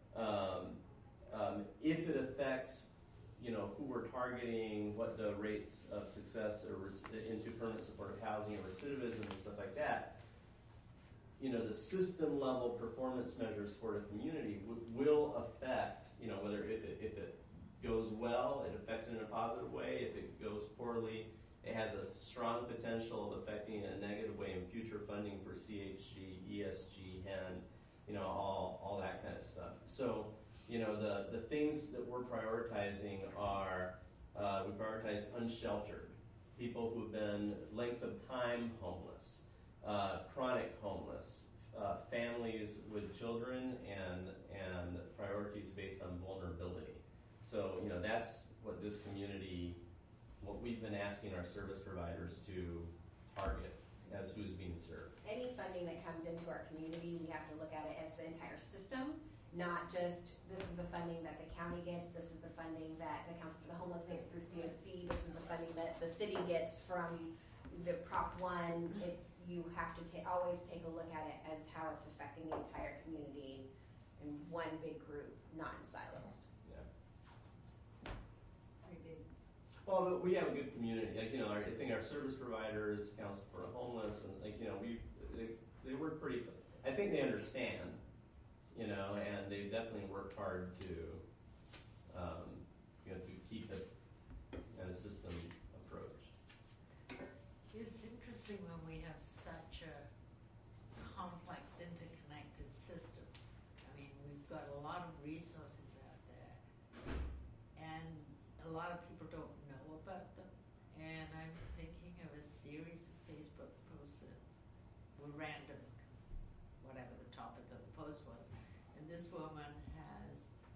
if it affects, who we're targeting, what the rates of success into permanent supportive housing and recidivism and stuff like that, the system level performance measures for the community will affect, whether if it goes well, it affects it in a positive way. If it goes poorly, it has a strong potential of affecting in a negative way in future funding for CHG, ESG, and all that kind of stuff. So, the things that we're prioritizing are we prioritize unsheltered, people who've been length of time homeless, chronic homeless, families with children, and priorities based on vulnerability. So, that's what this community, what we've been asking our service providers to target as who's being served. Any funding that comes into our community, we have to look at it as the entire system, not just this is the funding that the county gets, this is the funding that the Council for the Homeless gets through COC, this is the funding that the city gets from the Prop 1. You have to always take a look at it as how it's affecting the entire community in one big group, not in silos. Well, but we have a good community. I think our service providers, Council for the Homeless, and they work pretty. I think they understand, and they definitely work hard to, to keep it in a system approach. It's interesting when we have such a complex, interconnected system. I mean, we've got a lot of resources out there, and a lot of people don't know about them. And I'm thinking of a series of Facebook posts that were random, whatever the topic of the post was. And this woman has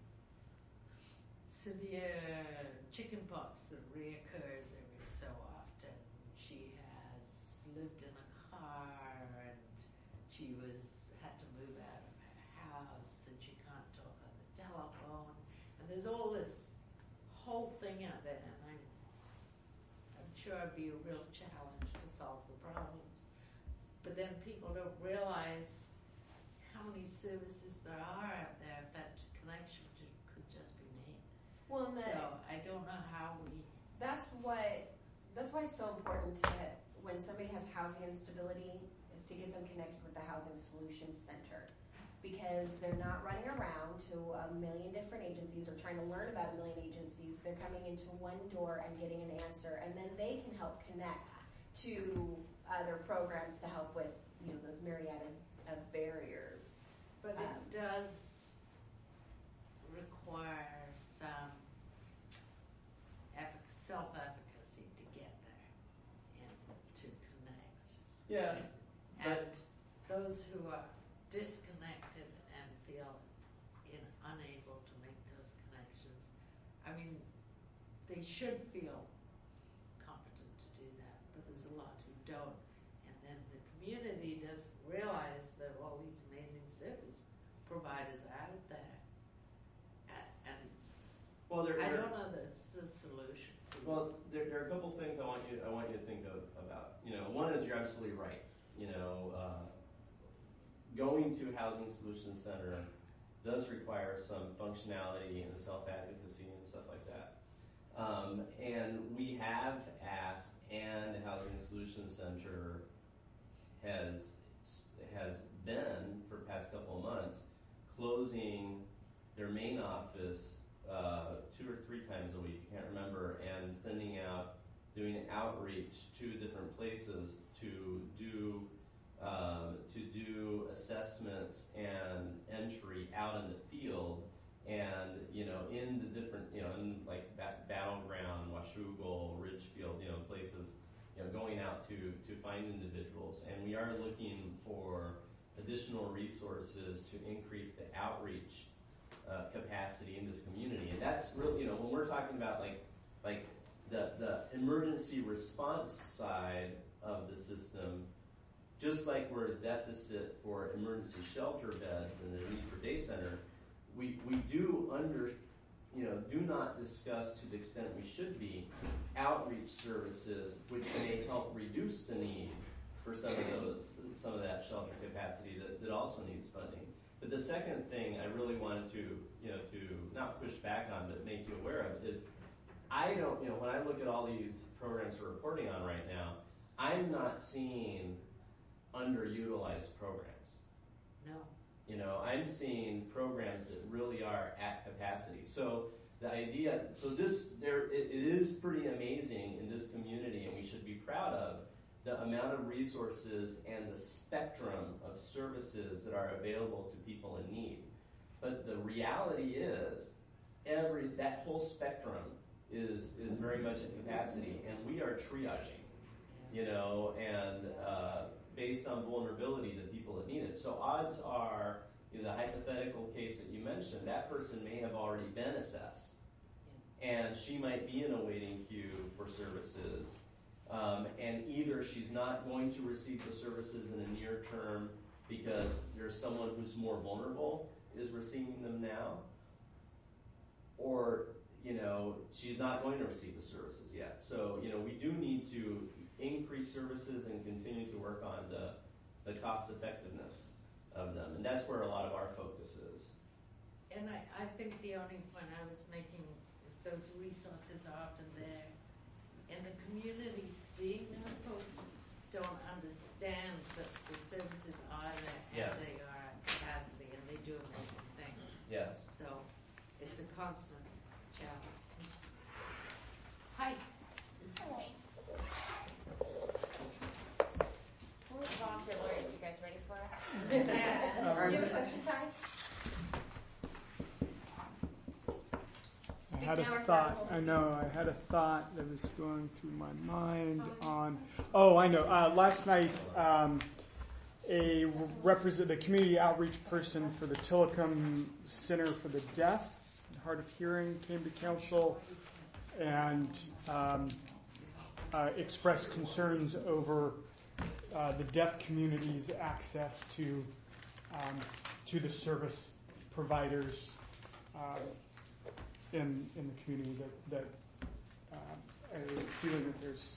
severe chicken pox that reoccurs every so often. She has lived in a car, and she had to move out of her house, and she can't talk on the telephone. And there's all this whole thing out there, and I'm sure it'd be a real challenge to solve the problems. But then people don't realize how many services there are out there if that connection could just be made. Well, So I don't know how we. That's why it's so important when somebody has housing instability is to get them connected with the Housing Solutions Center, because they're not running around to a million different agencies or trying to learn about a million agencies. They're coming into one door and getting an answer, and then they can help connect to other programs to help with those myriad of barriers. But it does require some self-efficacy to get there and to connect. Yes, And those who are disconnected and feel unable to make those connections, I mean, they should feel competent to do that, but there's a lot who don't. And then the community doesn't realize that all these amazing service providers are out there. And it's, I don't know that it's the solution. Well, there are a couple things I want you to think about. One is you're absolutely right. Going to Housing Solutions Center does require some functionality and self-advocacy and stuff like that. And we have asked, and Housing Solutions Center has been for the past couple of months closing their main office 2 or 3 times a week, I can't remember, and doing outreach to different places to do assessments and entry out in the field, and in the different in like Battleground, Washougal, Ridgefield, places, going out to find individuals, and we are looking for additional resources to increase the outreach capacity in this community. And that's really, when we're talking about like the emergency response side of the system, just like we're at a deficit for emergency shelter beds and the need for day center, we do not discuss to the extent we should be outreach services which may help reduce the need for some of that shelter capacity that also needs funding. But the second thing I really wanted to not push back on, but make you aware of is, I don't, when I look at all these programs we're reporting on right now, I'm not seeing underutilized programs. No. I'm seeing programs that really are at capacity. So the idea, it is pretty amazing in this community, and we should be proud of the amount of resources and the spectrum of services that are available to people in need. But the reality is, that whole spectrum is very much at capacity, and we are triaging, and based on vulnerability, the people that need it. So odds are, the hypothetical case that you mentioned, that person may have already been assessed, and she might be in a waiting queue for services, and either she's not going to receive the services in the near term because there's someone who's more vulnerable is receiving them now, or she's not going to receive the services yet. So we do need to increase services and continue to work on the cost effectiveness of them, and that's where a lot of our focus is. And I think the only point I was making is those resources are often there, and the community seeing that post don't understand that the services are there and they are at capacity, and they do amazing things. Yes. So it's a constant challenge. Hi. Who's volunteer lawyers? You guys ready for us? Yeah. Do you have a question, Ty? I had a thought. I know. I had a thought that was going through my mind on. Oh, I know. Last night, the community outreach person for the Tillicum Center for the Deaf and Hard of Hearing came to council and expressed concerns over the deaf community's access to the service providers in the community, that a feeling that there's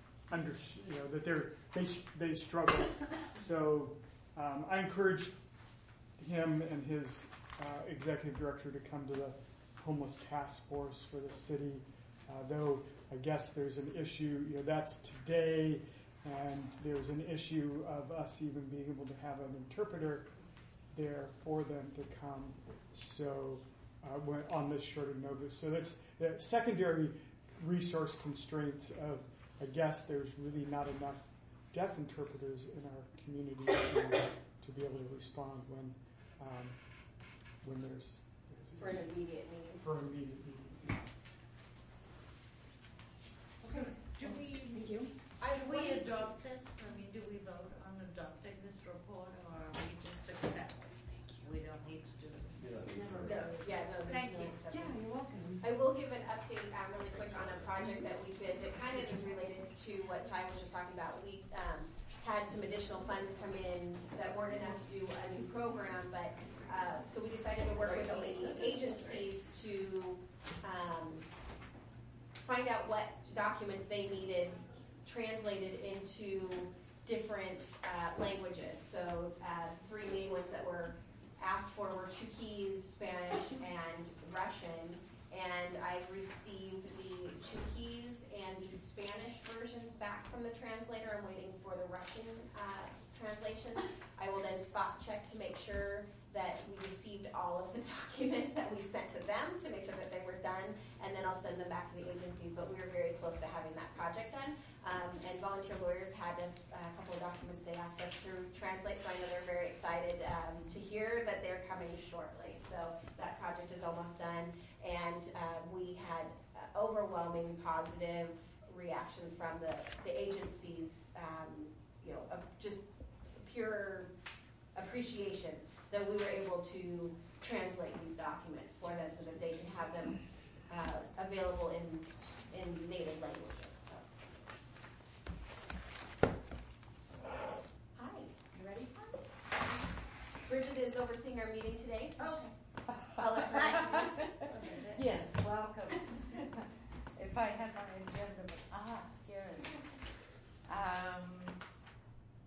that they struggle. So I encouraged him and his executive director to come to the homeless task force for the city. Though I guess there's an issue, that's today, and there's an issue of us even being able to have an interpreter there for them to come. So on this shorter notice. So that's the secondary resource constraints of, I guess there's really not enough deaf interpreters in our community to be able to respond when there's For an immediate need. for immediate needs. Yeah. So do we adopt this? I mean, do we vote on adopting this report, or we just accept it? We don't need to do it. Thank you. Yeah, you're welcome. I will give an update really quick on a project that we did that kind of is related to what Ty was just talking about. We had some additional funds come in that weren't enough to do a new program, but so we decided to work with the agencies to find out what documents they needed translated into different languages. So three main ones that were asked for were Chuukese, Spanish, and Russian. And I've received the Chuukese and the Spanish versions back from the translator. I'm waiting for the Russian translation. I will then spot check to make sure that we received all of the documents that we sent to them to make sure that they were done, and then I'll send them back to the agencies. But we were very close to having that project done. And volunteer lawyers had a couple of documents they asked us to translate, so I know they're very excited to hear that they're coming shortly. So that project is almost done, and we had overwhelming positive reactions from the agencies, of just pure appreciation that we were able to translate these documents for them so that they can have them available in native languages. So. Hi, you ready for it? Bridget is overseeing our meeting today. So I'll let her introduce Bridget. Yes, welcome. If I had my agenda, but here it is.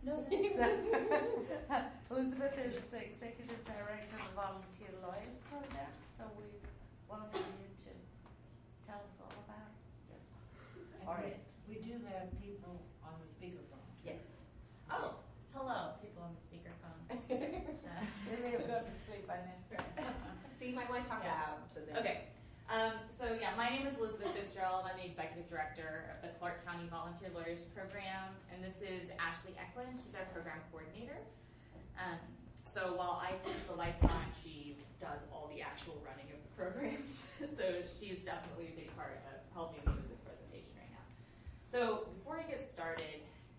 No, that's Elizabeth is Executive Director of the Volunteer Lawyers Program, so we welcome you to tell us all about it. Yes. And All right. we do have people on the speakerphone. Yes. Oh, hello, people on the speakerphone. They may have gone to sleep by now. So you might want to talk loud. So that Okay. So yeah, my name is Elizabeth Fitzgerald. I'm the Executive Director of the Clark County Volunteer Lawyers Program, and this is Ashley Eklund. She's our Program Coordinator. So while I keep the lights on, she does all the actual running of the programs. So she's definitely a big part of helping me with this presentation right now. So before I get started,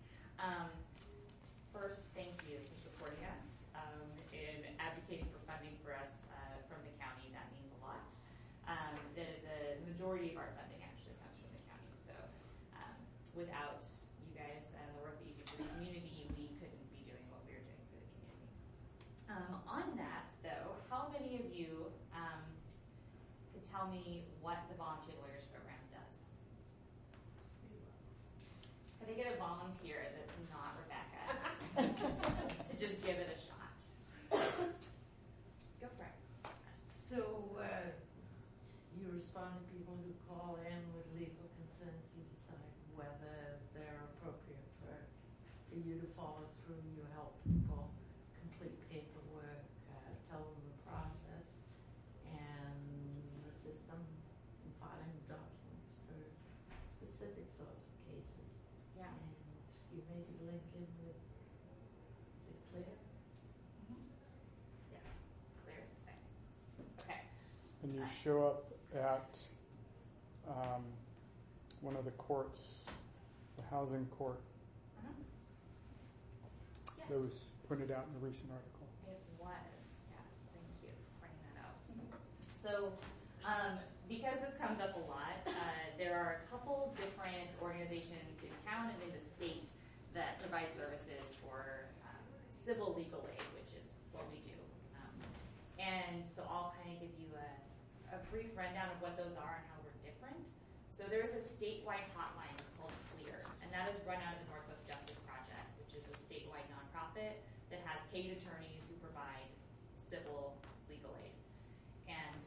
first, thank you for supporting us in advocating for funding for us from the county. That means a lot. That is a majority of our funding actually comes from the county. So without you guys and the work that you do for the community, we couldn't be doing what we're doing for the community. On that, though, how many of you could tell me what the Volunteer Lawyers Program does? Could I get a volunteer that's not Rebecca to just give it a shot? Go for it. So, you respond to people who call in with legal concerns. You decide whether they're appropriate for you to follow through. You help people complete paperwork, tell them the process, and assist them in filing documents for specific sorts of cases. Yeah. And you maybe link in with, is it clear? Yes. Clear as day. Okay. And you show up at one of the courts, the housing court Yes. that was pointed out in a recent article. It was, yes. Thank you for bringing that out. So, because this comes up a lot, there are a couple different organizations in town and in the state that provide services for civil legal aid, which is what we do. And so I'll kind of give you a brief rundown of what those are and how we're different. So there's a statewide hotline called CLEAR, and that is run out of the Northwest Justice Project, which is a statewide nonprofit that has paid attorneys who provide civil legal aid. And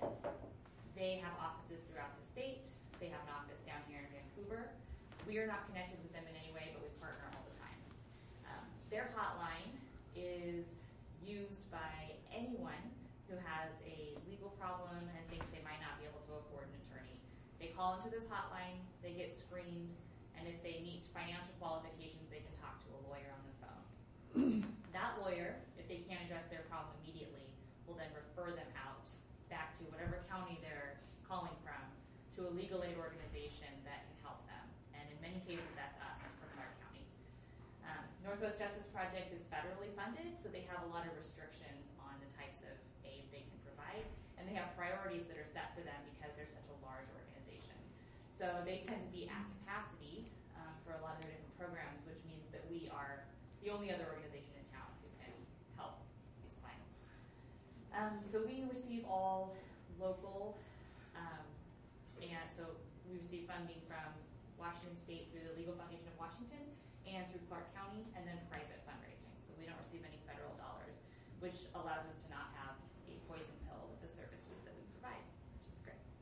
they have offices throughout the state. They have an office down here in Vancouver. We are not connected with them in any way, but we partner all the time. Their hotline is used by anyone who has a legal problem and thinks they might not be able to afford an attorney. They call into this hotline, they get screened, and if they meet financial qualifications, they can talk to a lawyer on the phone. That lawyer, if they can't address their problem immediately, will then refer them out back to whatever county they're calling from to a legal aid organization that can help them. And in many cases, that's us from Clark County. Northwest Justice Project is federally funded, so they have a lot of restrictions on the types of aid they can provide, and they have priorities that are set for them because they're such a large organization. So they tend to be at capacity for a lot of their different programs, which means that we are the only other organization in town who can help these clients. So we receive all local, and so we receive funding from Washington State through the Legal Foundation of Washington and through Clark County, and then private fundraising. So we don't receive any federal dollars, which allows us to not have a poison pill with the services that we provide, which is great.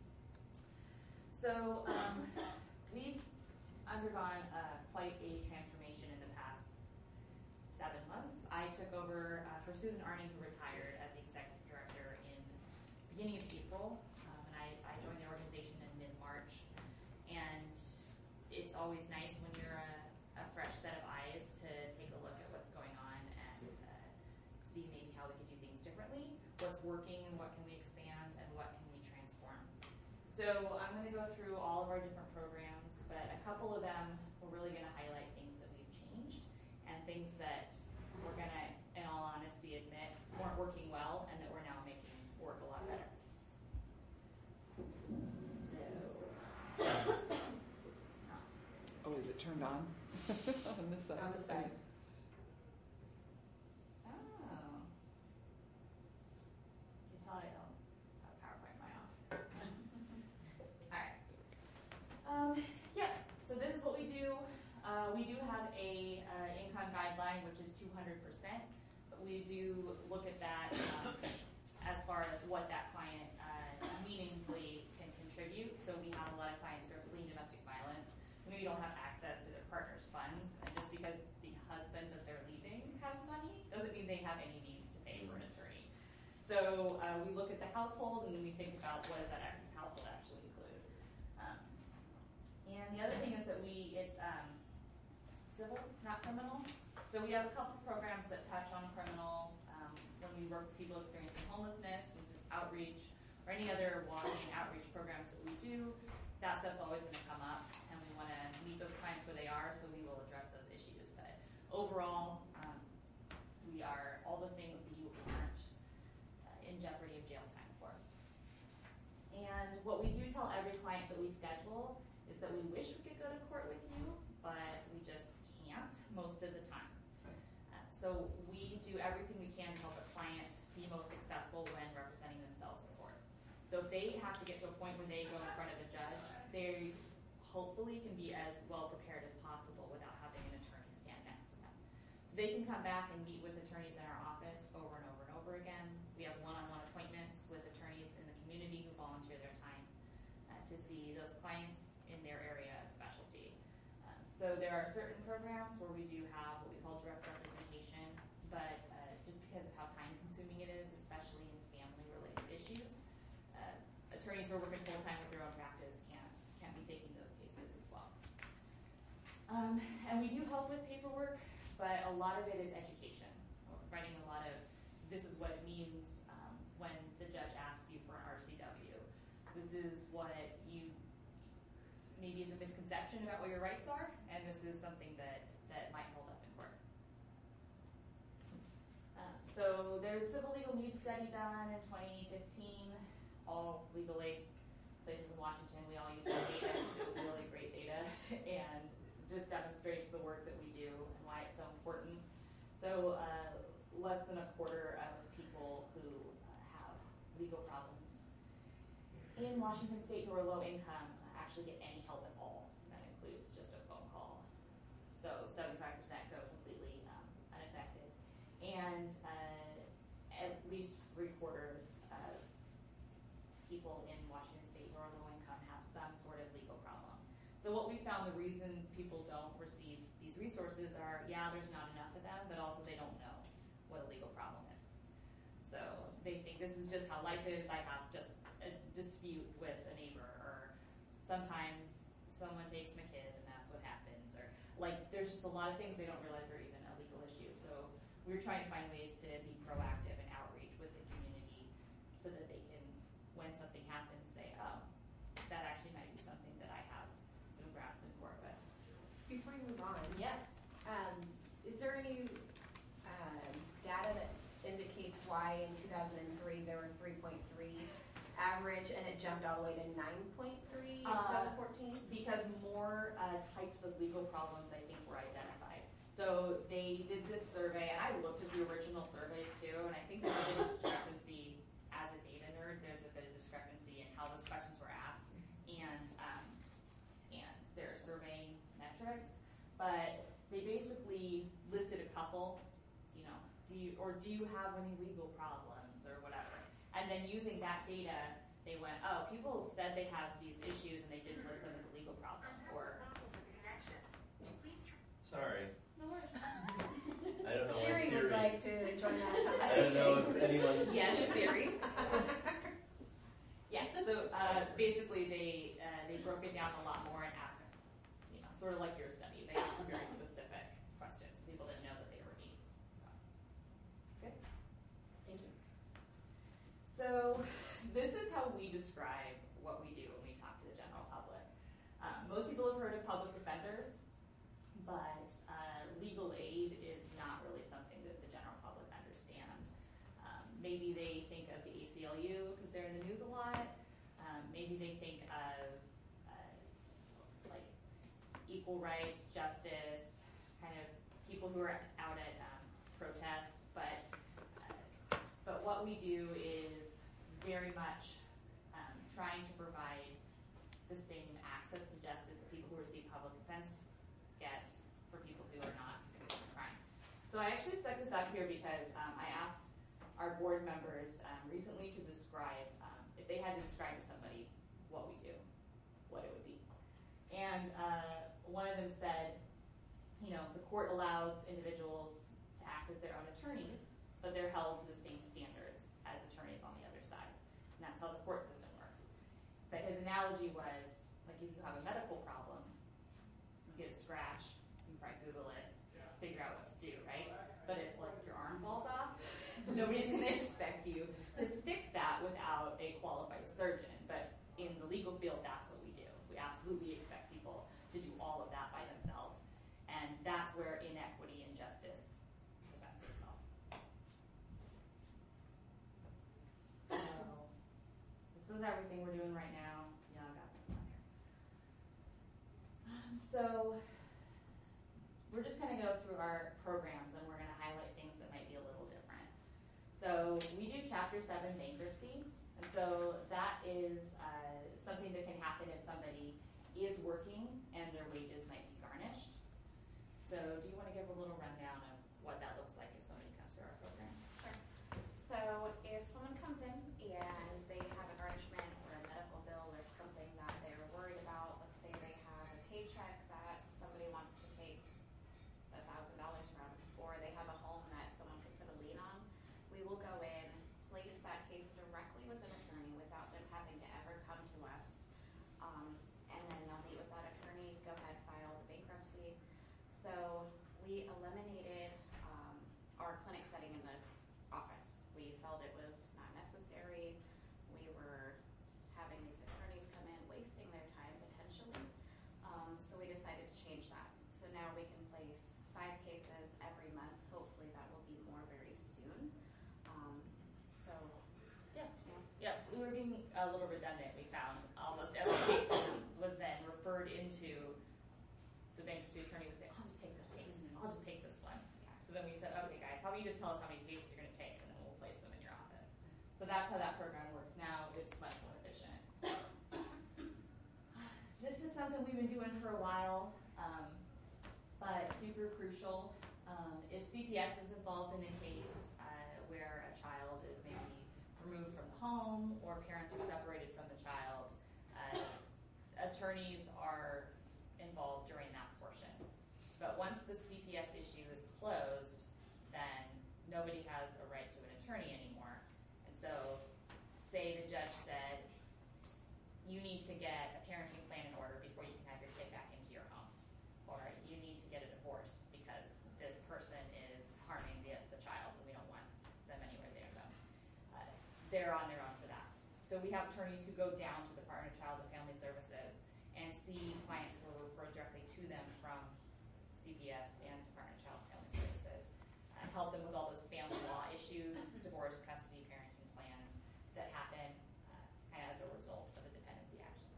So we've undergone quite a transformation in the past 7 months. I took over for Susan Arning, who retired as the executive director in the beginning of April, and I joined the organization in mid-March. And it's always nice when you're a fresh set of eyes to take a look at what's going on and see maybe how we can do things differently, what's working and what can we expand and what can we transform. So I'm going to go through all of our different programs, but a couple of them we're really going to highlight things that we've changed and things that we're going to, in all honesty, admit weren't working well and that we're now making work a lot better. So this is not. Oh, is it turned on? On this side. On the side. Oh. You can tell I don't have PowerPoint in my office. All right. Yeah, so this is what we do. We do have a income guideline, which is 200%, but we do look at that as far as what that client meaningfully can contribute. So we have a lot of clients who are fleeing domestic violence, who maybe don't have access to their partner's funds, and just because the husband that they're leaving has money doesn't mean they have any means to pay for an attorney. So we look at the household, and then we think about what does that household actually include. And the other thing is that it's civil, not criminal. So we have a couple programs that touch on criminal. When we work with people experiencing homelessness, since it's outreach, or any other walking outreach programs that we do, that stuff's always going to come up, and we want to meet those clients where they are, so we will address those issues. But overall, we are all the things that you aren't in jeopardy of jail time for. And what we do tell every client that we schedule is that we wish we could go to court with you, but we just can't most of the time. So we do everything we can to help a client be most successful when representing themselves in court. So if they have to get to a point where they go in front of a judge, they hopefully can be as well prepared as possible without having an attorney stand next to them. So they can come back and meet with attorneys in our office over and over and over again. We have one-on-one appointments with attorneys in the community who volunteer their time to see those clients in their area of specialty. So there are certain programs where we do have what we call direct representation, but just because of how time-consuming it is, especially in family-related issues, attorneys who are working full-time with their own practice can't be taking those cases as well. And we do help with paperwork, but a lot of it is education. We're writing a lot of, this is what it means when the judge asks you for an RCW. This is what you maybe is a misconception about what your rights are, and this is something that might hold up in court. So there's civil legal needs study done in 2015. All legal aid places in Washington, we all use that data because it was really great data, and just demonstrates the work that we do and why it's so important. So less than a quarter of people who have legal problems in Washington State who are low income actually get any help at all. That includes just a phone call. So 75% go completely unaffected. And at least 3/4 of people in Washington State who are low income have some sort of legal problem. So what we found, the reasons people don't receive these resources are, yeah, there's not enough of them, but also they don't know what a legal problem is. So they think this is just how life is. I have just a dispute with a neighbor, or sometimes someone takes my kid and that's what happens, or like there's just a lot of things they don't realize are even a legal issue. So we're trying to find ways to be proactive and outreach with the community so that they can, when something happens, say, oh, that actually might be something that I have some grounds in court with. Before you move on, Yes. is there any data that indicates why in 2003 there were 3.3 average and it jumped all the way to 9.3 in 2014? Because more types of legal problems, I think, were identified. So they did this survey, and I looked at the original surveys too, and I think there's a bit of discrepancy. As a data nerd, there's a bit of discrepancy in how those questions were asked and their surveying metrics. But they basically listed a couple, do you have any legal problems or whatever. And then using that data, they went, oh, people said they have these issues and they didn't list them as a legal problem. Or Sorry. no worries. I don't know why Siri would like to join that I conversation. don't know if anyone. Yes, Siri. Yeah. So basically, they broke it down a lot more and asked, sort of like your study. They asked some very specific questions. People didn't know that they were needs. So good. Thank you. So this is how we describe what we do when we talk to the general public. Most people have heard of public defenders, but legal aid is not really something that the general public understand. Maybe they think of the ACLU because they're in the news a lot. Maybe they think of like equal rights, justice, kind of people who are out at protests. But what we do is very much trying to provide the same access to justice that people who receive public defense get for here because I asked our board members recently to describe, if they had to describe to somebody what we do, what it would be. And one of them said, you know, the court allows individuals to act as their own attorneys, but they're held to the same standards as attorneys on the other side. And that's how the court system works. But his analogy was, like, if you have a medical problem, you get a scratch, you can probably Google it, figure out what to do, right? But if, like, your arm falls off, nobody's going to expect you to fix that without a qualified surgeon. But in the legal field, that's what we do. We absolutely expect people to do all of that by themselves. And that's where inequity and justice presents itself. So, this is everything we're doing right now. Y'all got that on here. So, we're just going to go through our programs and we're going to highlight things that might be a little different. So we do Chapter 7 bankruptcy, and so that is something that can happen if somebody is working and their wages might be garnished. So do you want to give a little rundown of what that looks like if somebody comes through our program? Sure. So if someone comes in and they have a garnishment or a medical bill or something that they're worried about, let's say they have a paycheck that somebody wants to take $1,000 from, or they have a home that someone could put a lien on, we will go in, place that case directly with an attorney without them having to ever come to us, and then they'll meet with that attorney, go ahead, file the bankruptcy. So we eliminated our clinic setting in the office. We felt it was not necessary. We were having these attorneys come in, wasting their time potentially. So we decided to change that. So now we can place 5 cases every month. Hopefully that will be more very soon. So yeah, we were being a little redundant. We found almost every case was then referred into the bankruptcy attorney would say, I'll just take this case. I'll just take this one. So then we said, okay guys, how about you just tell us how many cases you're going to take and then we'll place them in your office. So that's how that program works now. It's much more efficient. This is something we've been doing for a while, but super crucial. If CPS is involved in a case where a child is maybe removed from the home or parents are separated from the child, attorneys are involved during that portion. But once the CPS issue is closed, then nobody has a right to an attorney anymore. And so, say the judge said, you need to get a parenting plan in order before you can have your kid back into your home. Or you need to get a divorce because this person is harming the child and we don't want them anywhere they go. They're on their own for that. So we have attorneys who go down to the Department of Child and Family Services and see clients who are referred directly to them from CPS and Department of Child and Family Services, and help them with all those family law issues, divorce, custody, parenting plans that happen as a result of a dependency action.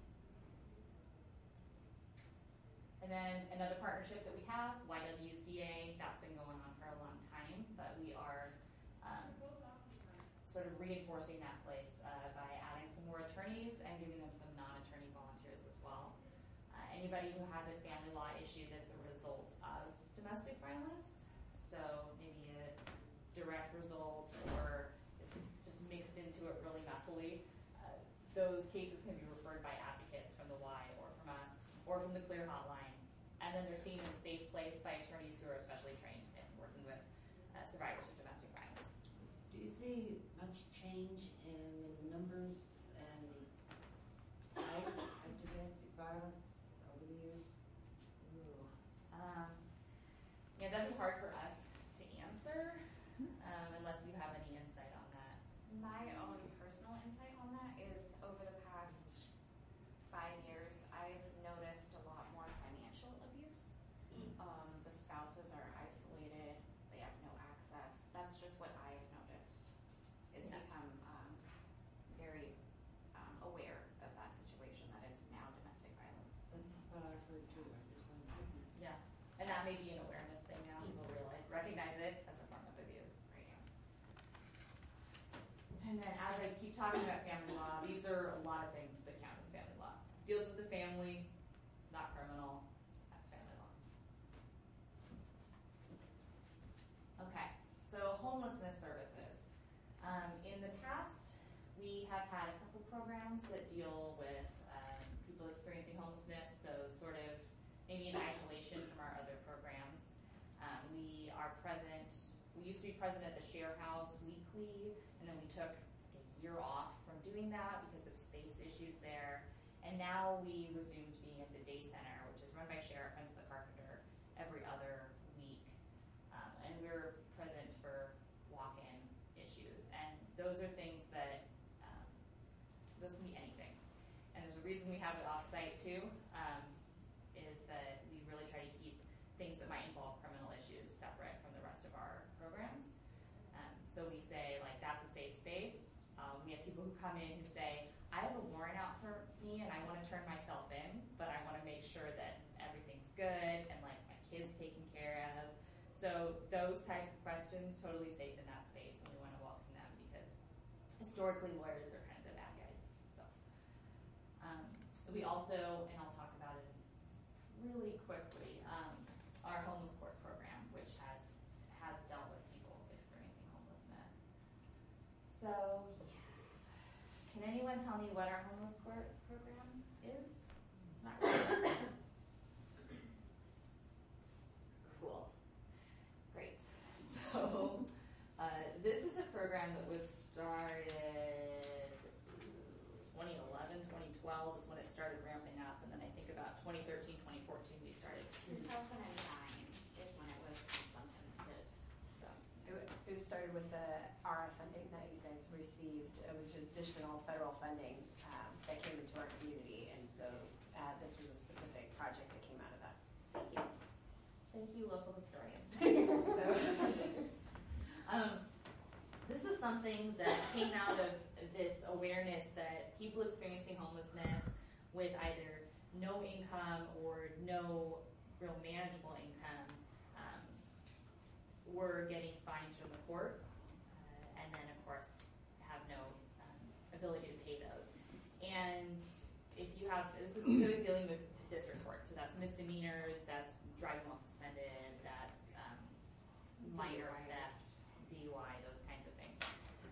And then another partnership that we have, YWCA, that's been going on for a long time, but we are sort of reinforcing that place by adding some more attorneys and giving them some non-attorney volunteers as well. Anybody who has a family law issue that's a result of domestic violence, so maybe a direct result or is just mixed into it really messily, those cases can be referred by advocates from the Y or from us or from the CLEAR hotline, and then they're seen in a safe place by attorneys who are especially trained in working with survivors of domestic violence. Do you see much change in the numbers and the types of domestic violence over the years? Yeah, that'd be hard for us to answer unless you have any insight on that. My own personal insight on that is over the past 5 years, I've noticed a lot more financial abuse. The spouses are isolated, they have no access. That's just what I've noticed. It's become very aware of that situation, that it's now domestic violence. That's what I've heard too. I just wanted to. Yeah, and that may be an awareness thing now. People recognize it as a form of abuse. Right. And then as I keep talking about family law, these are a lot of things that count as family law. Deals with the family, it's not criminal, that's family law. Okay, so we have had a couple programs that deal with people experiencing homelessness, those sort of maybe in isolation from our other programs. We are present, we used to be present at the Share House weekly, and then we took a year off from doing that because of space issues there. And now we resumed being at the Day Center, which is run by Sheriff Friends of the Carpenter every other week. And we're present for walk-in issues. And those are things that, those can be anything. And there's a reason we have it off-site too, is that we really try to keep things that might involve criminal issues separate from the rest of our programs. So we say, like, that's a safe space. We have people who come in who say, I have a warrant out for me and I want to turn myself in, but I want to make sure that everything's good and like my kid's taken care of. So those types of questions, totally safe in that space, and we want to welcome them because historically lawyers are kind of the bad guys. So we also, and I'll talk about it really quickly, our homeless court program, which has dealt with people experiencing homelessness. So yes, can anyone tell me what our homeless court program is? It's not really. Cool. Great. So this is a program that was started 2011, 2012 is when it started ramping up, and then I think about 2013, 2014 we started. 2009 is when it was implemented. So it was started with the RF funding that you guys received. It was additional federal funding that came into our community, and so this was a specific project that came out of that. Thank you. Thank you, local historians. This is something that came out of this awareness that people experiencing homelessness with either no income or no real manageable income were getting fines from the court, and then of course have no ability to pay those. And if you have, this is really dealing with district court, so that's misdemeanors, that's driving while suspended, that's minor theft, DUI, those kinds of things.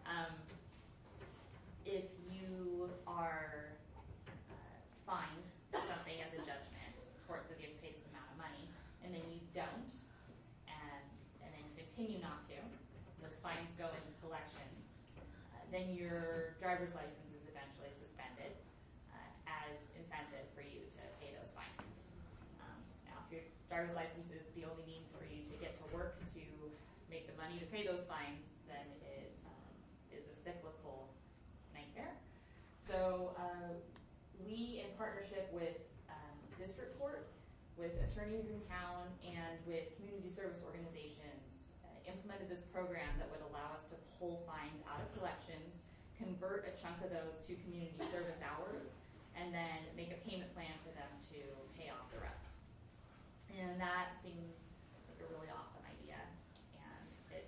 If you are fined something as a judgment, court says you have to pay this amount of money, and then you don't, and then you continue not to, those fines go into collections, then your driver's license is eventually suspended as incentive for you to pay those fines. Now, if your driver's license is the only means for you to get to work to make the money to pay those fines, then it is a cyclical nightmare. So we, in partnership with district court, with attorneys in town, and with community service organizations, implemented this program that would allow us to pull fines out of collections, convert a chunk of those to community service hours, and then make a payment plan for them to pay off the rest. And that seems like a really awesome idea, and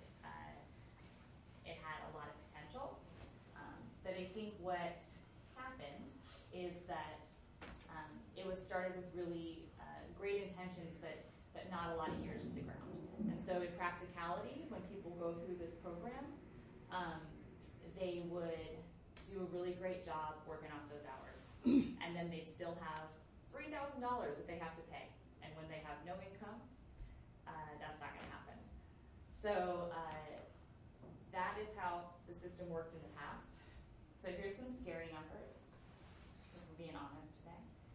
it had a lot of potential. But I think what happened is that it was started with really great intentions, but not a lot of years to the ground. And so in practicality, when people go through this program, they would do a really great job working off those hours. And then they'd still have $3,000 that they have to pay. And when they have no income, that's not going to happen. So that is how the system worked in the past. So here's some scary numbers, because we're being honest today.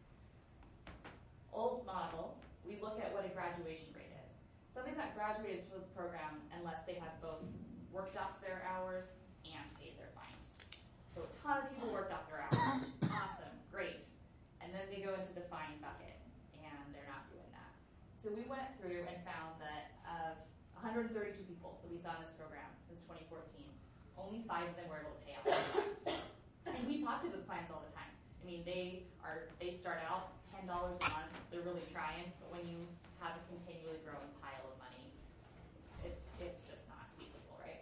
Old model, we look at what a graduation rate is. Somebody's not graduated from the program unless they have both worked off their hours and paid their fines. So a ton of people worked off their hours. Awesome, great. And then they go into the fine bucket, and they're not doing that. So we went through and found that of 132 people that we saw in this program since 2014, only 5 of them were able to pay off their fines. And we talk to those clients all the time. I mean, they start out $10 a month, they're really trying, but when you have a continually growing pile of money, it's just not feasible, right?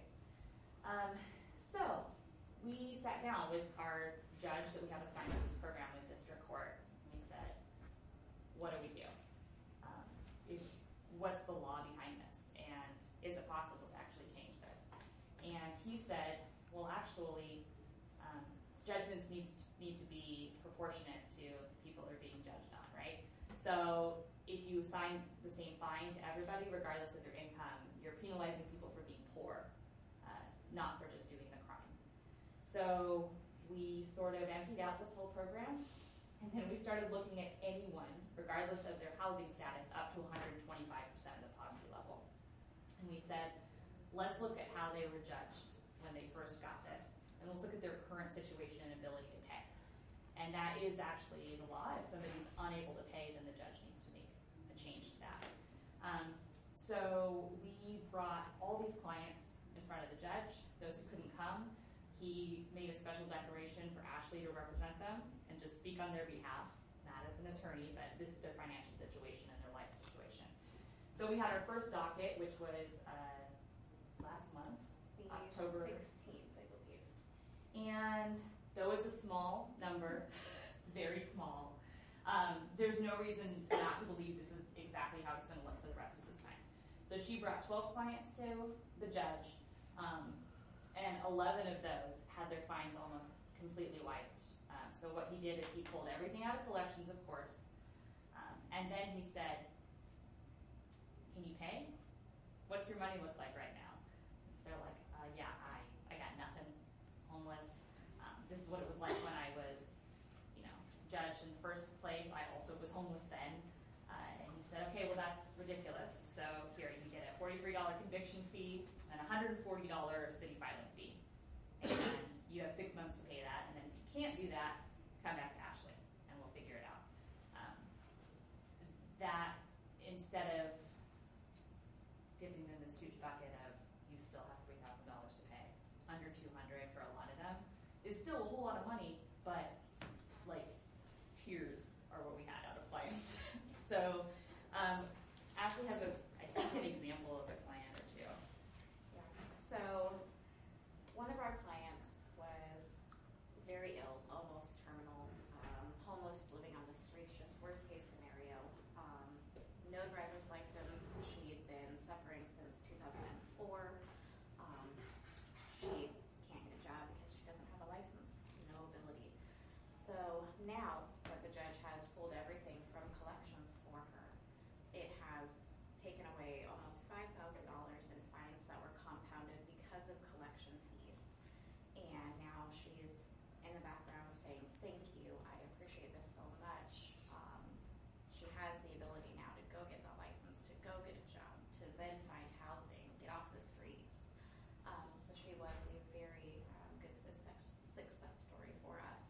So we sat down with our judge that we have assigned to this program with district court, and we said, what do we do? What's the law behind this? And is it possible to actually change this? And he said, well, actually, judgments need to be proportionate to the people they're being judged on, right? So if you assign the same fine to everybody, regardless of their income, you're penalizing people for being poor, not for just doing the crime. So we sort of emptied out this whole program, and then we started looking at anyone, regardless of their housing status, up to 125% of the poverty level. And we said, let's look at how they were judged when they first got this, and let's look at their current situation and ability to pay. And that is actually the law. If somebody's unable to pay, then the judge needs to make a change to that. So we brought all these clients in front of the judge. Those who couldn't come, he made a special declaration for Ashley to represent them and just speak on their behalf, not as an attorney, but this is their financial situation and their life situation. So we had our first docket, which was last month, October 16th, I believe. And though it's a small number, very small, there's no reason not to believe this is exactly how it's going to look for the rest of this time. So she brought 12 clients to the judge, and 11 of those had their fines almost completely wiped. So what he did is he pulled everything out of collections, of course, and then he said, can you pay? What's your money look like right now? They're like, yeah, I got nothing, homeless. This is what it was like when I was, judged in the first place. I also was homeless then. And he said, okay, well, that's ridiculous. So here, you get a $43 conviction fee and a $140 city filing fee. And you have 6 months to pay that. And then if you can't do that, come back to Ashley and we'll figure it out. That instead of giving them this huge bucket of you still have $3,000 to pay, under $200 for a lot of them, is still a whole lot of money, but like tears are what we had out of clients. So Ashley has I think an example of a client or two. Yeah. So one of our clients was very ill, almost terminal, homeless, living on the streets, just worst case scenario. No driver's license. She had been suffering since 2004. She can't get a job because she doesn't have a license, no ability. So now that the judge has pulled everything from collections for her, it has taken away almost $5,000 in fines that were compounded because of collection fees. And now she's in the background saying, thank you, I appreciate this so much. She has the ability now to go get the license, to go get a job, to then find housing, get off the streets. So she was a very good success story for us.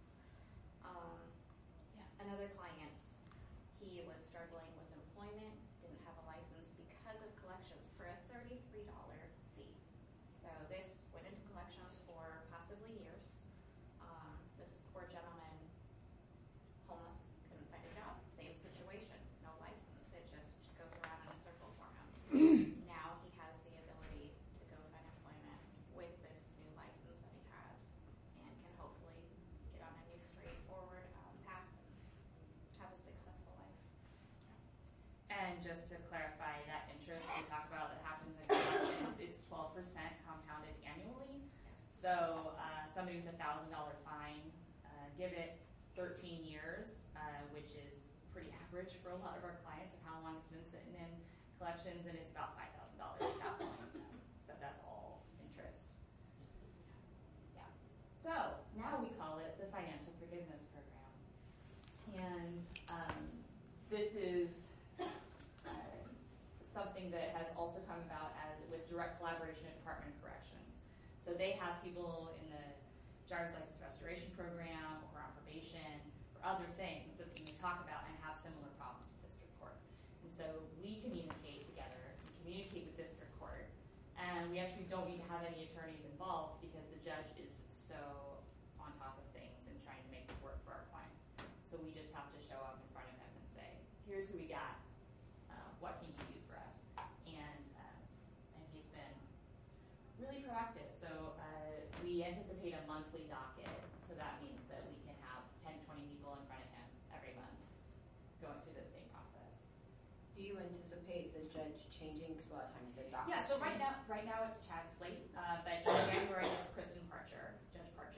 Another client, he was struggling with employment, didn't have a license because of collections for a $33 fee. So this went into collections for possibly years. This poor gentleman, homeless, couldn't find a job, same situation, no license. It just goes around in a circle for him. Now he has the ability to go find employment with this new license that he has and can hopefully get on a new straightforward path and have a successful life. And just to clarify, that interest we talk about that happens in collections, it's 12% compounded annually. So somebody with a $1,000 fine, give it 13 years, which is pretty average for a lot of our clients of how long it's been sitting in collections, and it's about $5,000 at that point. So that's all interest. Yeah. So now we call it the Financial Forgiveness Program. And this is something that has also come about with direct collaboration with Department of Corrections. So they have people in the driver's license restoration program or on probation or other things that we can talk about and have similar problems with district court. And so we communicate together, we communicate with district court, and we actually don't need to have any attorneys involved because the judge is so on top of things and trying to make this work for our clients. So we just have to show up in front of him and say, here's who we got, what can you do for us? And he's been really proactive. So we anticipate a monthly docket, so that means that we can have 10, 20 people in front of him every month going through the same process. Do you anticipate the judge changing? Because a lot of times the docket. Yeah, so right now it's Chad Slate, but in January it's Kristen Parcher, Judge Parcher.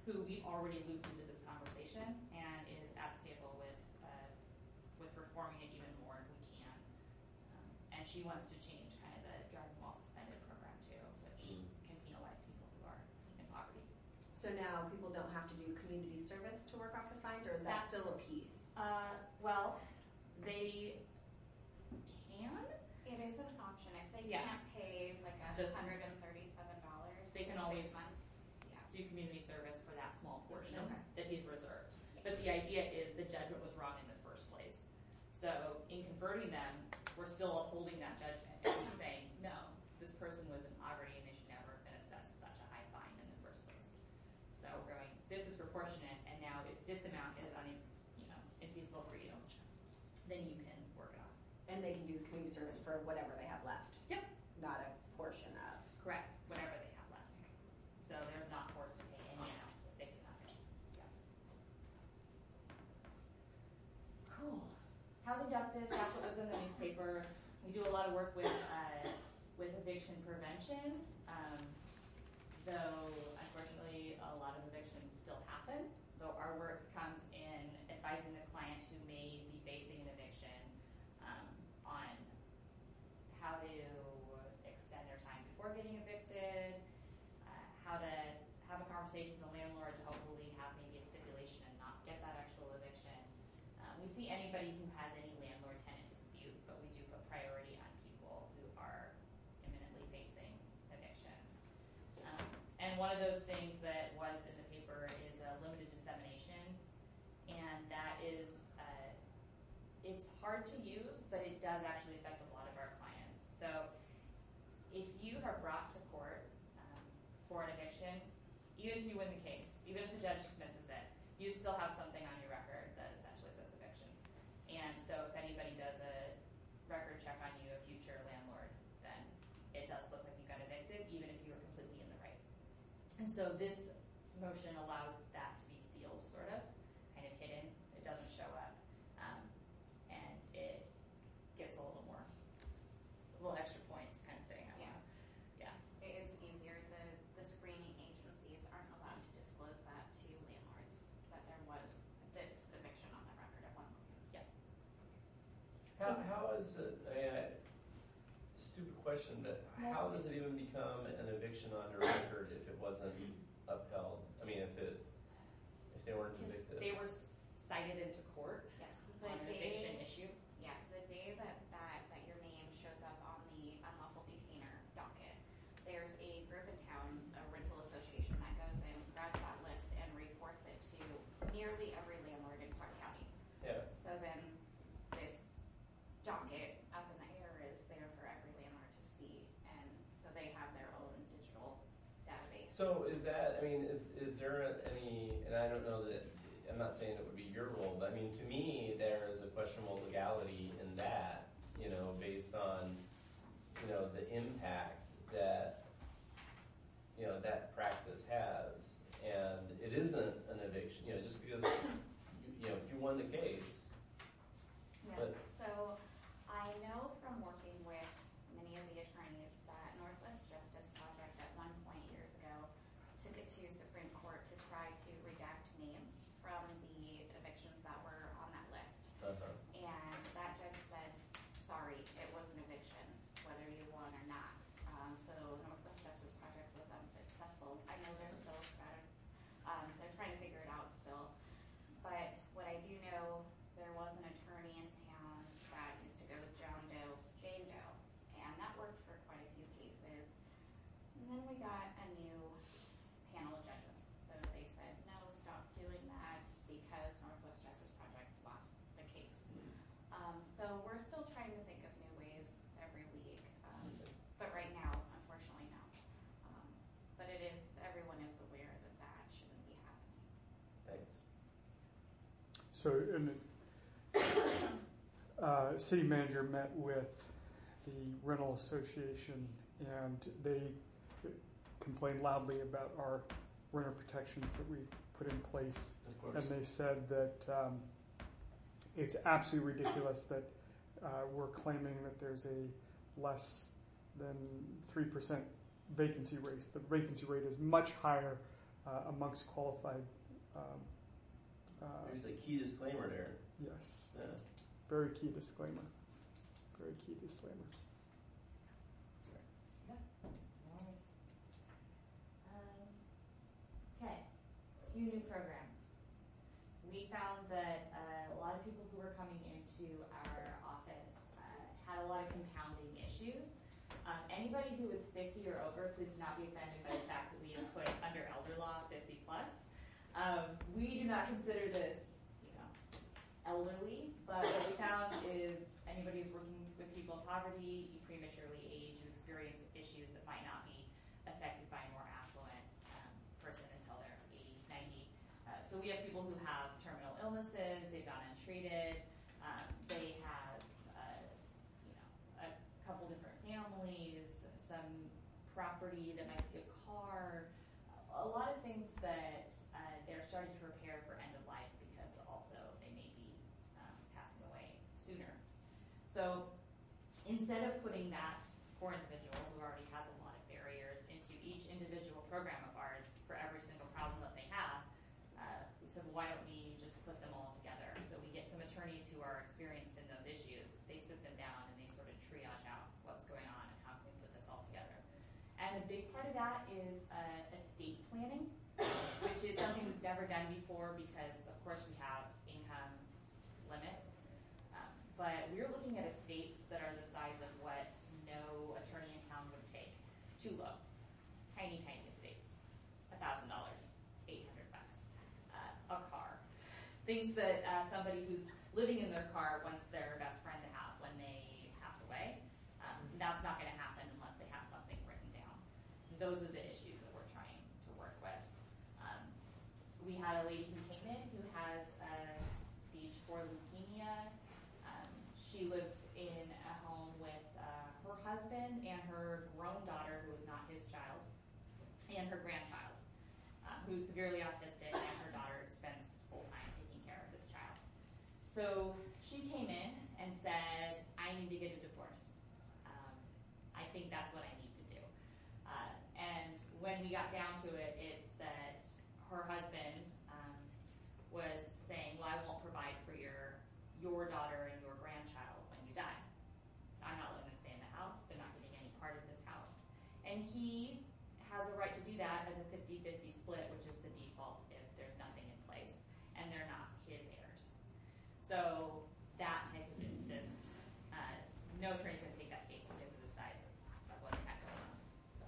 who we've already looped into this conversation and is at the table with reforming it even more if we can. And she wants to change kind of the driving while suspended program too, which can penalize people who are in poverty. So now people don't have to do community service to work off the fines, or is that still a piece? Well, they can. It is an option. If they Yeah. can't pay like $137, They can in always 6 months. Yeah. do community service for that small portion Okay. that he's reserved. But the idea is the judgment was wrong in the first place. So in converting them, we're still upholding that judgment, and he's saying, no, this person was in poverty and they should never have been assessed such a high fine in the first place. So we're going, this is proportionate, and now if this amount is infeasible for you, then you can work it off. And they can do community service for whatever they have left. Yep. Not a portion of. Correct, whatever they have left. So they're not forced to pay any amount if they cannot pay. Yeah. Cool. Housing justice, that's what was in the newspaper. We do a lot of work with eviction prevention, though unfortunately a lot of evictions still happen. So our work comes in advising the client who may be facing an eviction on how to extend their time before getting evicted, how to have a conversation with the landlord to hopefully have maybe a stipulation and not get that actual eviction. We see anybody who has any landlord-tenant dispute, but we do put priority on people who are imminently facing evictions. And one of those things that was in the paper is limited dissemination, and that is, it's hard to use, but it does actually affect a lot of our clients. So if you are brought to court for an eviction, even if you win the case, even if the judge dismisses it, you still have something on your record that essentially says eviction. And so if anybody does a record check on you, a future landlord, then it does look like you got evicted, even if you were completely in the right. And so this motion allows that to be sealed, sort of, kind of hidden. It doesn't show up. And it gets a little extra points kind of thing. Yeah. It's easier. The screening agencies aren't allowed to disclose that to landlords, that there was this eviction on the record at one point. Yeah. How is it, stupid question, but how does it even become an eviction on your record if it wasn't upheld? I mean, if they weren't convicted? They were cited into court on an eviction issue. Yeah, the day that your name shows up on the unlawful detainer docket, there's a group in town, a rental association, that goes in, grabs that list, and reports it to nearly every landlord in Clark County. Yeah. So then this docket up in the air is there for every landlord to see, and so they have their own digital database. So is that, is there any, and I don't know that, I'm not saying it would be your role, but I mean, to me, there is a questionable legality in that, based on, the impact that, that practice has. And it isn't an eviction, just because, if you won the case. Yes, But, so I know from working with many of the attorneys that Northwest Justice Project at one point years ago took it to Supreme Court to try to redact names from the evictions that were on that list. And that judge said, sorry, it was an eviction, whether you won or not. So Northwest Justice Project was unsuccessful. I know they're still they're trying to figure it out still. But what I do know, there was an attorney in town that used to go with John Doe, Jane Doe, and that worked for quite a few cases. And then we got a new panel of judges. So they said, no, stop doing that because Northwest Justice Project lost the case. So we're still trying to think of new ways every week. But right now, unfortunately, no. But everyone is aware that that shouldn't be happening. Thanks. So, city manager met with the rental association, and they complained loudly about our renter protections that we put in place. Of course. And they said that it's absolutely ridiculous that we're claiming that there's a less than 3% vacancy rate. The vacancy rate is much higher amongst qualified. There's a key disclaimer there. Yes. Yeah. Very key disclaimer. Very key disclaimer. Okay, a few new programs. We found that a lot of people who were coming into our office had a lot of compounding issues. Anybody who is 50 or over, please do not be offended by the fact that we have put under elder law 50 plus. We do not consider this, elderly, but what we found is anybody who's working with people in poverty, you prematurely age, you experience issues that might not be affected by a more affluent person until they're 80, 90. So we have people who have terminal illnesses, they've gone untreated, they have, a couple different families, some property that might be a car, a lot of things that they're starting to prepare for end of life because also they may be passing away sooner. So instead of putting that poor individual who already has a lot of barriers into each individual program of ours for every single problem that they have, we said, well, why don't we just put them all together? So we get some attorneys who are experienced in those issues, they sit them down and they sort of triage out what's going on and how can we put this all together. And a big part of that is estate planning, which is something we've never done before because, of course, we have income limits. But we're looking at estates that are the size of what no attorney in town would take. Too low. Tiny, tiny estates. $1,000, $800, a car. Things that somebody who's living in their car wants their best friend to have when they pass away. That's not going to happen unless they have something written down. Those are the issues that we're trying to work with. We had a lady who came in who has stage 4 leukemia. She lives in a home with her husband and her grown daughter, who is not his child, and her grandchild, who's severely autistic, and her daughter spends full time taking care of this child. So she came in and said, I need to get a divorce. I think that's what I need to do. And when we got down to it, it's that her husband was saying, well, I won't provide for your daughter and your grandchild when you die. I'm not letting them stay in the house. They're not getting any part of this house. And he has a right to do that as a 50-50 split, which is the default if there's nothing in place and they're not his heirs. So that type of instance, no attorney can take that case because of the size of what they had going on.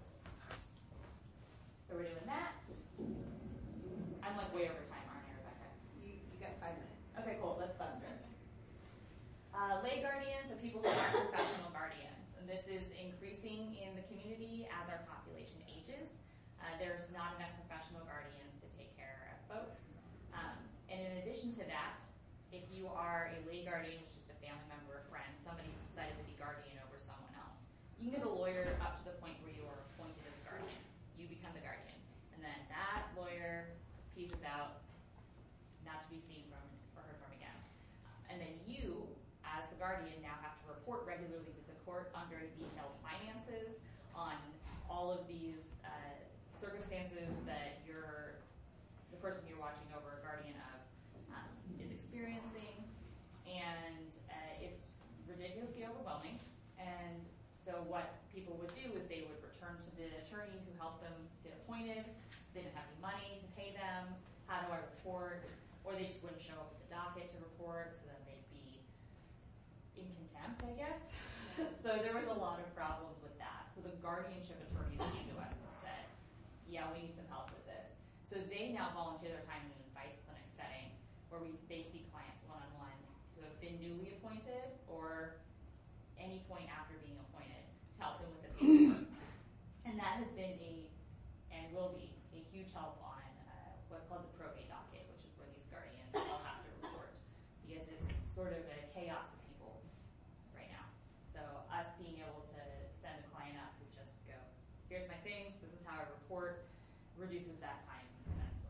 So we're doing that. I'm like way over time, aren't I, Rebecca? You got 5 minutes. Okay, cool. Let's bust through it. Lay guardians are people who are professional guardians, and this is increasing in the community as our population ages. There's not enough professional guardians to take care of folks. And in addition to that, if you are a lay guardian, which is just a family member or friend, somebody who's decided to be guardian over someone else, you can get a lawyer up to the point where you are appointed as guardian. You become the guardian. And then that lawyer pieces out, not to be seen from or heard from again. And then you, as the guardian, now have to report regularly to the court on very detailed finances, on all of these circumstances that the person you're watching over, a guardian of, is experiencing. And it's ridiculously overwhelming. And so what people would do is they would return to the attorney who helped them get appointed. They didn't have any money to pay them. How do I report? Or they just wouldn't show up at the docket to report, so then they'd be in contempt, I guess. So there was a lot of problems with that. So the guardianship attorneys came to us and said, yeah, we need some help with this. So they now volunteer their time in an advice clinic setting where they see clients one-on-one who have been newly appointed or any point after being appointed to help them with the paperwork. And that has been and will be a huge help on what's called the probate docket, which is where these guardians all have to report, because it's sort of a chaos of people right now. So us being able to send a client up who just go, here's my things, this is how I report, reduces that time immensely.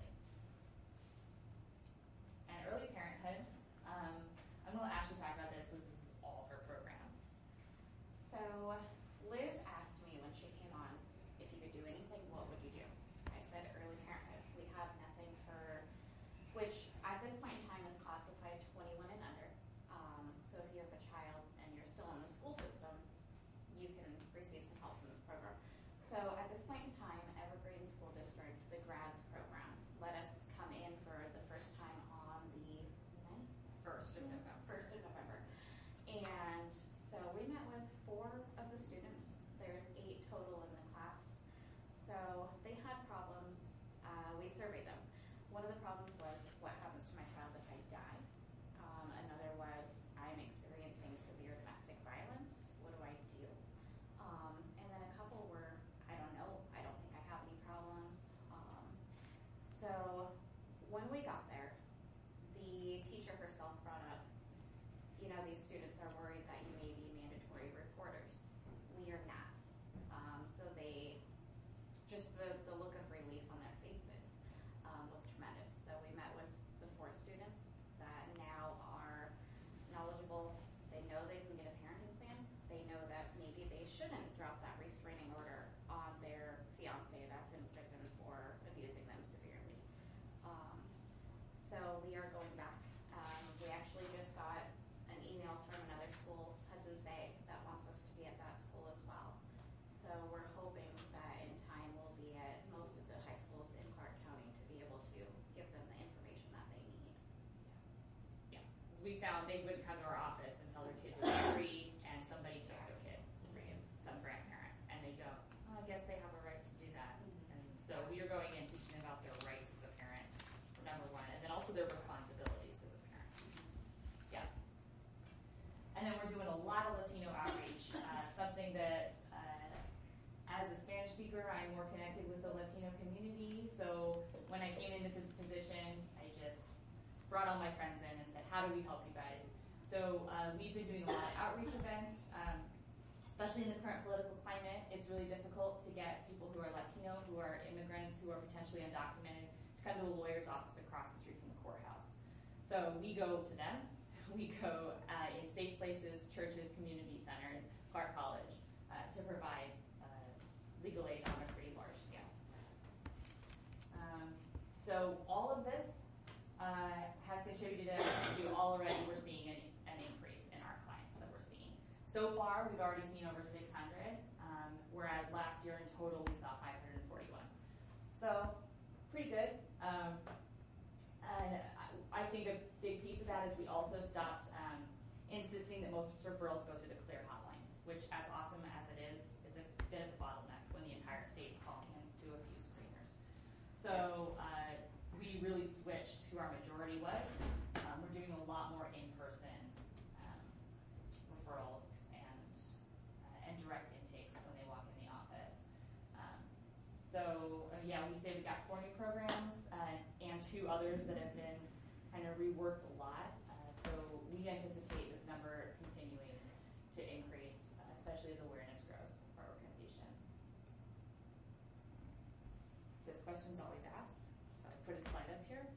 And early parenthood, I'm going to let Ashley talk about this. This is all her program. So Liz asked me when she came on, if you could do anything, what would you do? I said early parenthood. We 1st of November. And so we met with 4 of the students. There's 8 total in the class. So they had problems. We surveyed them. One of the problems was, what happens to my child if I die? Another was, I'm experiencing severe domestic violence. What do I do? And then a couple were, I don't know. I don't think I have any problems. So when we got there, the teacher herself brought up, these students are worried that you may be mandatory reporters. We are not. So they, just the look of relief on their faces was tremendous. So we met with the 4 students that now are knowledgeable. They know they can get a parenting plan. They know that maybe they shouldn't drop that restraining order on their fiance that's in prison for abusing them severely. So we are going back. We actually just got an email from another school, Hudson's Bay, that wants us to be at that school as well. So we're hoping that in time we'll be at most of the high schools in Clark County to be able to give them the information that they need. Yeah, because we found they wouldn't come to our office until their kid was 3 and somebody took their kid, some grandparent, and they go, oh, I guess they have a right to do that. And so we are going in teaching them about their rights as a parent, number 1, and then also their responsibilities as a parent. Yeah. And then we're doing a lot of Latino outreach, something that as a Spanish speaker, I'm more connected with the Latino community. So when I came into this position, I just brought all my friends in and said, how do we help you guys? So we've been doing a lot of outreach events, especially in the current political climate. It's really difficult to get people who are Latino, who are immigrants, who are potentially undocumented, to come to a lawyer's office across the street from the courthouse. So we go to them. We go in safe places, churches, community centers, Clark College, to provide legal aid on a pretty large scale. So all of this has contributed to already we're seeing an increase in our clients that we're seeing. So far, we've already seen over 600, whereas last year in total we saw 541. So pretty good. And I think a big piece of that is we also stopped insisting that most referrals go through the CLEAR hotline, which, as awesome as it is a bit of a bottleneck when the entire state's calling in to a few screeners. So we really switched who our majority was. We're doing a lot more in-person referrals and direct intakes when they walk in the office. We say we've got 4 new programs and 2 others that have been kind of reworked a lot. So we anticipate this number continuing to increase, especially as awareness grows for our organization. This question's always asked, so I put a slide up here.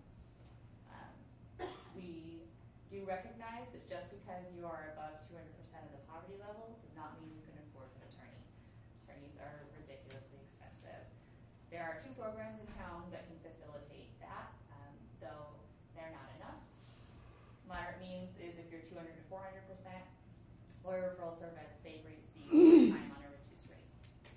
We do recognize that just because you are above 200% of the poverty level does not mean you can afford an attorney. Attorneys are ridiculously expensive. There are 2 programs in town that can facilitate that, though they're not enough. Moderate means is if you're 200 to 400%. Lawyer referral service, they receive time on a reduced rate.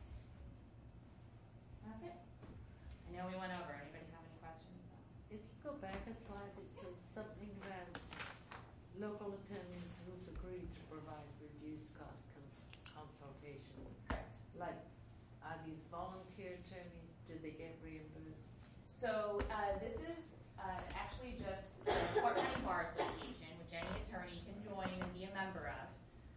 That's it. I know we went over. Anybody have any questions? If you go back a slide, it said something about local attorneys who've agreed to provide reduced cost consultations. Correct. Like, are these volunteer attorneys? Do they get reimbursed? So this is actually just the Clark County Bar Association, which any attorney can join and be a member of.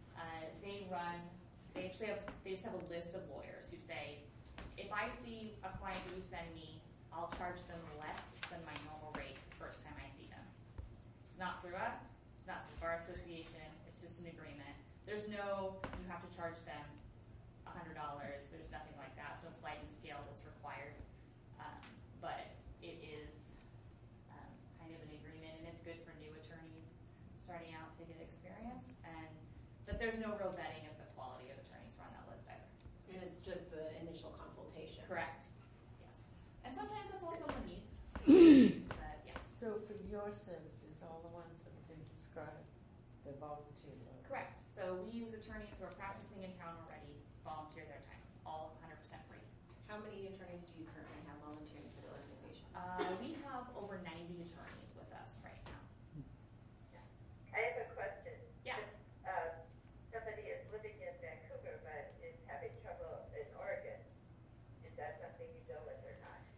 They just have a list of lawyers who say, if I see a client that you send me, I'll charge them less than my normal rate the first time I see them. It's not through us. It's not through the Bar Association. It's just an agreement. There's no, you have to charge them $100. There's nothing like that. There's no sliding scale that's required. But it is kind of an agreement, and it's good for new attorneys starting out to get experience. But there's no real vetting of the quality of attorneys who are on that list either. And it's just the initial consultation. Correct. Yes. And sometimes that's all someone needs. But yes. So for your services, all the ones that have been described, they're volunteer lawyers? Correct. So we use attorneys who are practicing in town already, volunteer their time, all 100% free. How many attorneys do you currently have volunteering for the organization? We have over 90 attorneys with us right now.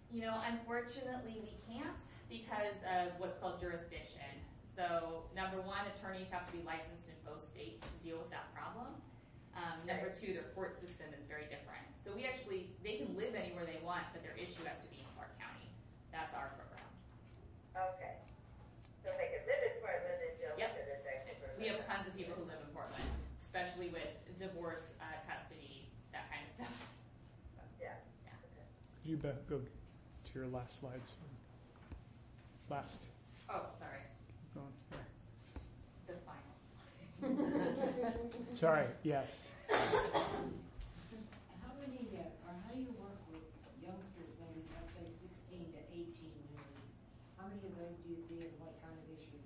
Unfortunately, we can't because of what's called jurisdiction. So, number one, attorneys have to be licensed in both states to deal with that problem. Number two, their court system is very different. So they can live anywhere they want, but their issue has to be in Clark County. That's our program. Okay. So they can live in Portland and still Yep. live in Vancouver. We have tons of people who live in Portland, especially with divorce, custody, that kind of stuff. So, Yeah. Could you go to your last slides? Last. oh, sorry, Keep going. There. the final slide. Sorry. Yes. How many, or how do you work with youngsters, maybe, let's say 16 to 18? How many of those do you see and what kind of issues?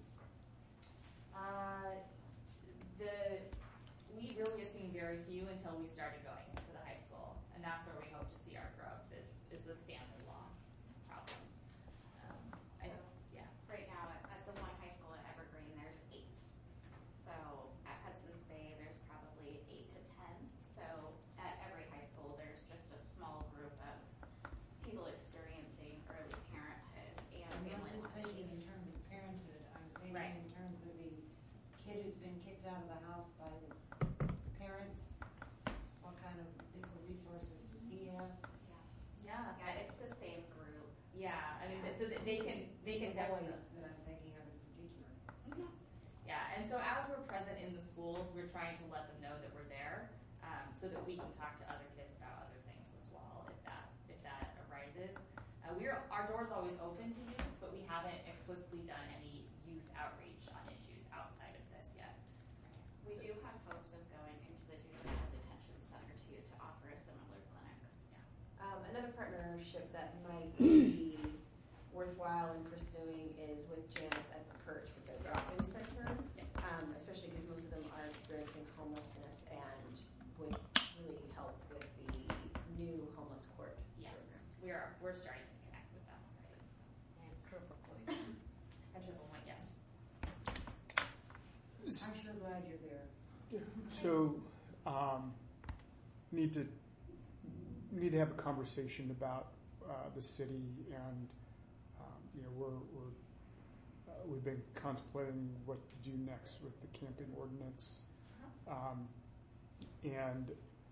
We really have seen very few until we started going to the high school, and that's where we hope to see our growth is with family law problems. Yeah. Right now, at the one high school at Evergreen, there's 8. So at Hudson's Bay, there's probably 8 to 10. So at every high school, there's just a small group of people experiencing early parenthood and I'm family not just law thinking in issues. terms of parenthood, I'm thinking Right. in terms of the kid who's been kicked out of the house by his parents. What kind of legal resources does he have? Yeah. Yeah, it's the same group. Yeah. I mean, so that they can The definitely. boys that I'm thinking of in particular. Yeah, and so as we're present in the schools, we're trying to let them know that we're there, so that we can talk to other kids about other things as well, if that arises. Our door's always open to youth, but we haven't explicitly done any youth outreach on issues outside of this yet. We do have hopes of going into the juvenile detention center too to offer a similar clinic. Another partnership that might be worthwhile in pursuing is with Janice at the Perch with the drop-in center, especially because most of them are experiencing homelessness and would really help with the new homeless court. Yes, we're starting to connect with them already. So. And Triple Point. And Triple Point, yes. I'm so glad you're there. So, need to have a conversation about the city, and we've been contemplating what to do next with the camping ordinance, and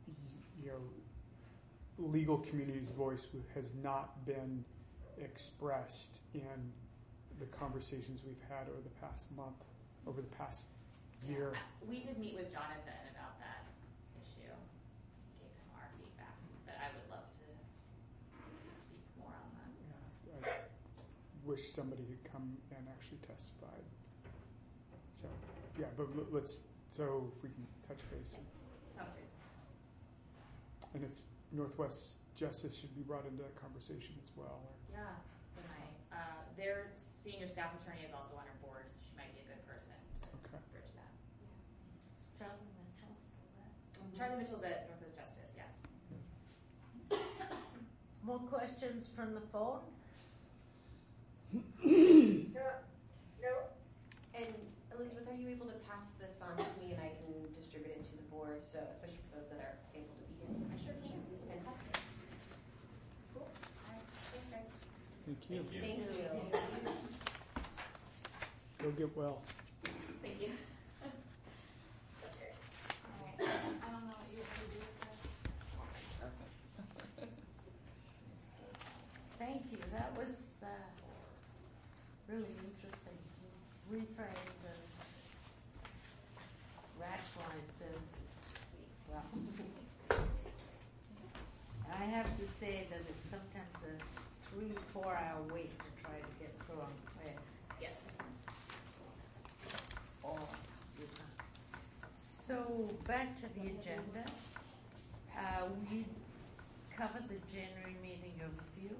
legal community's voice has not been expressed in the conversations we've had over the past month, over the past year. We did meet with Jonathan about that issue, gave him our feedback, but I would love to speak more on that. Yeah, I wish somebody had come and actually testified. So, yeah, but so if we can touch base. Sounds good. And if Northwest Justice should be brought into that conversation as well. Yeah, then their senior staff attorney is also on our board, so she might be a good person to bridge that. Charlie Mitchell still there? Charlie Mitchell's at Northwest Justice, yes. More questions from the phone? No. And Elizabeth, are you able to pass this on to me and I can distribute it to the board, so especially for those that are able to be here? I sure can. Fantastic. Cool. All right. Thanks, guys. Thank you. Thank you. Go get well. Thank you. Alright, I don't know what you want to do with this. Thank you. That was really interesting. Reframed and rationalized sentences. Well, I have to say that it's sometimes a 3-4 hour wait to try to get through on Claire. Yes. Or you can't. So back to the agenda. We covered the January meeting overview.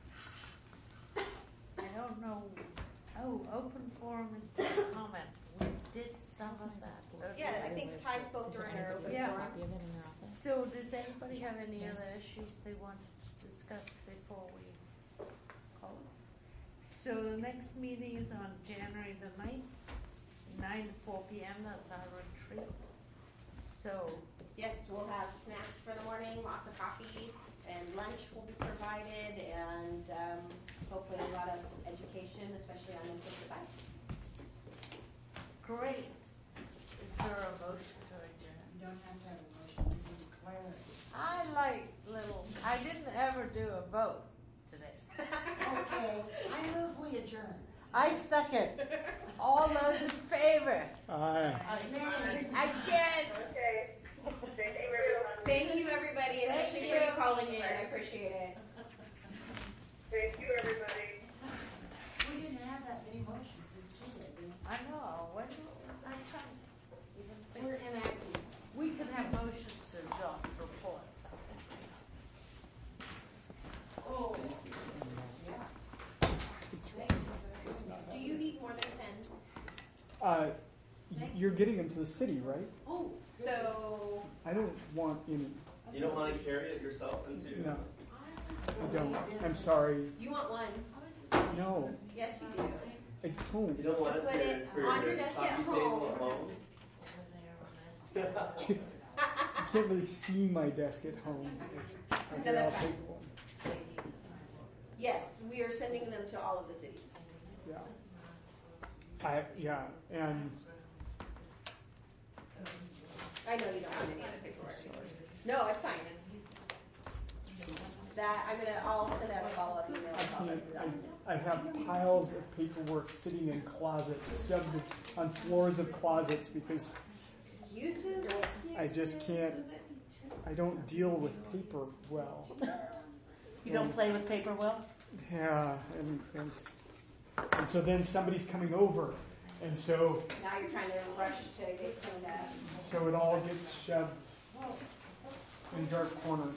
I don't know. Oh, open forum is public comment. We did some of that. Yeah, I think Ty spoke during our open Yeah. forum. So does anybody have any other issues they want to discuss before we close? So the next meeting is on January the 9th, 9 to 4 p.m. That's our retreat. So Yes, we'll have snacks for the morning, lots of coffee, and lunch will be provided, and hopefully a lot of education, especially on implicit bias. Great. Is there a motion to adjourn? You don't have to have a motion, you can declare it. I didn't ever do a vote today. Okay, I move we adjourn. I second. All those in favor? Aye. Against? Okay. Thank you, everyone. Thank you, everybody, especially for you calling in. I appreciate it. Thank you, everybody. We didn't have that many motions, just two, did we? I know. When do I come? Even think We're inactive. we can have motions to adopt reports. Oh. Yeah. Do you need more than 10? You're getting them to the city, right? Oh. So, I don't want any. You don't want to carry it yourself into? No, I don't. I'm sorry. you want one? No, Yes, you do. I don't. You don't want it Put it for on your your desk coffee at table home. at home? You can't really see my desk at home. No, that's I'll fine. take one. Yes, we are sending them to all of the cities. Yeah. And I know you don't have any other paperwork. No, it's fine. I'll send out a follow-up email with all the documents. I have piles of paperwork sitting in closets, shoved on floors of closets because Excuses? I just can't. I don't deal with paper well. You don't play with paper well? Yeah, and so then somebody's coming over, and so Now you're trying to rush to get cleaned up. so it all gets shoved in dark corners.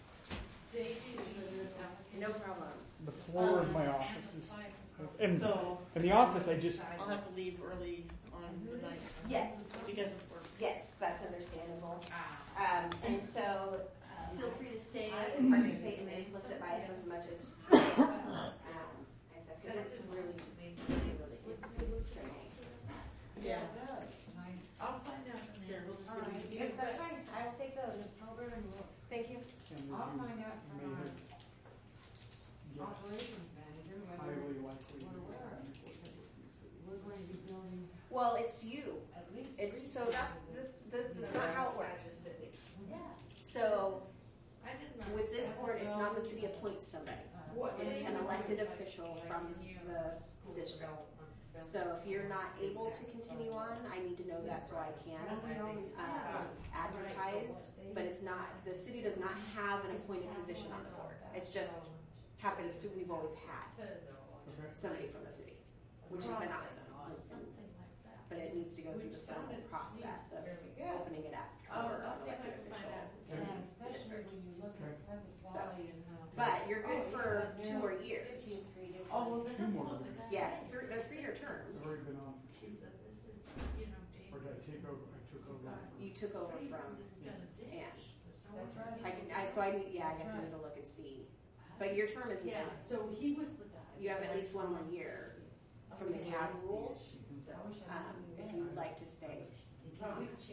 No problem. The floor of my office is, and in the office I just I'll have to leave early on the night. Yes. Because of work. Yes, that's understandable. And so feel free to stay and participate in the implicit bias as much as because it's really training. Yeah. It does. I'll find out. Here, we'll just give you- Yep, that's fine. I will take those. Thank you. I'll find out may from our have yes, operations manager whether highly likely. we're aware. We're going to be building Well, it's you. at least. It's three so that's not how it works. Yeah. So I didn't know. with this board, it's not the city appoints somebody. It's an elected official from the district. So if you're not able to continue on, I need to know that so I can advertise. But it's not, the city does not have an appointed position on the board. It's just happens to, we've always had somebody from the city, which has been awesome. But it needs to go through the formal process of opening it up for an elected official. And especially when you look at Pleasant Valley and how. But you're good for 2 more years. Oh, well, Two more. Yes, they're 3-year terms. I've already been on for two. Or did I take over? I took over. You took over from Ann. That's right. I guess I need to look and see. But your term isn't Yeah, done. so he was the guy. You have at least 1 more year from the CAB rules, if you'd like to stay. So,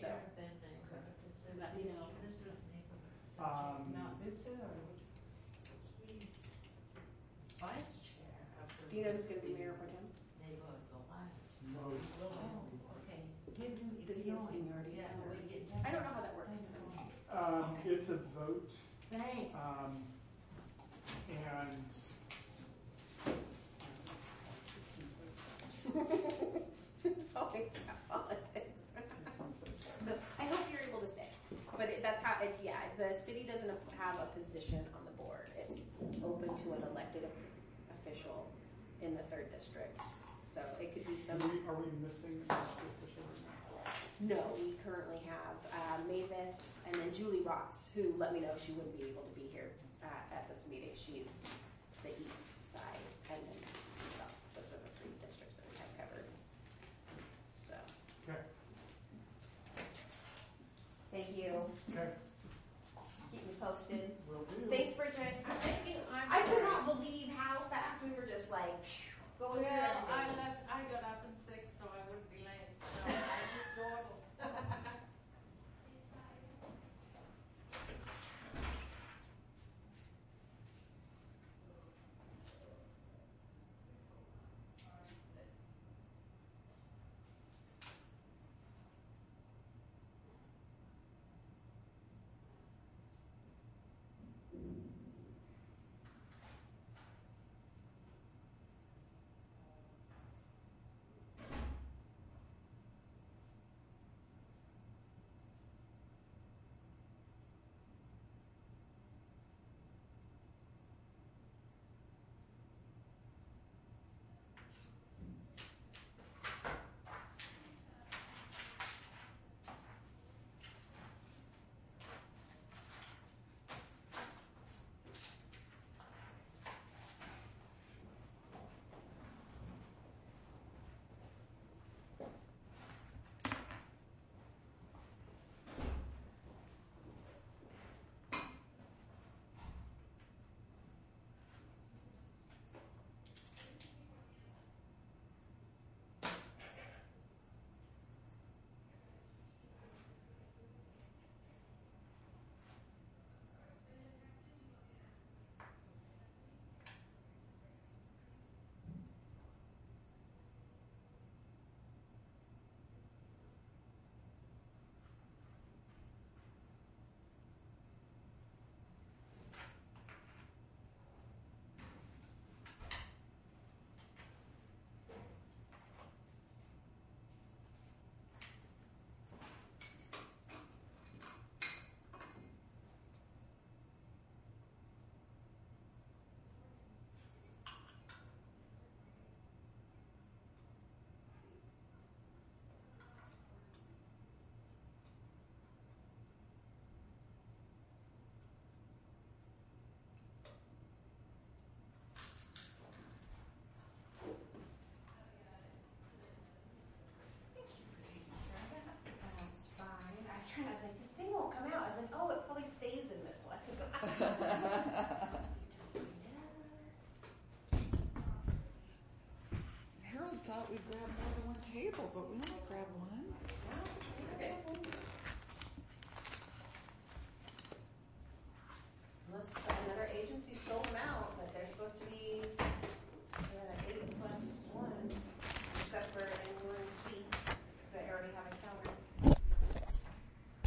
let me know. Mount Vista or? Vice chair of the Do you know who's going to be mayor pro tem? neighborhood alliance. No. Okay. Does he have seniority? Yeah, Or- we get I don't know how that works. It's a vote, Thanks. and It's always about politics. So I hope you're able to stay. But that's how it's, the city doesn't have a position on the board. It's open to an elected official in the 3rd district. So it could be somebody. are we missing a district official right now? No, we currently have Mavis and then Julie Ross, who let me know she wouldn't be able to be here at this meeting. She's the east side and then south. Those are the 3 districts that we have covered. So. Okay. Thank you. Okay. Keep me posted. Will do. Thanks, Bridget. I could not believe how fast we were just like going through Well, everything. I got up at 6 so I wouldn't be late. So I just dawdled. table, but we might grab one. Okay. Unless another agency stole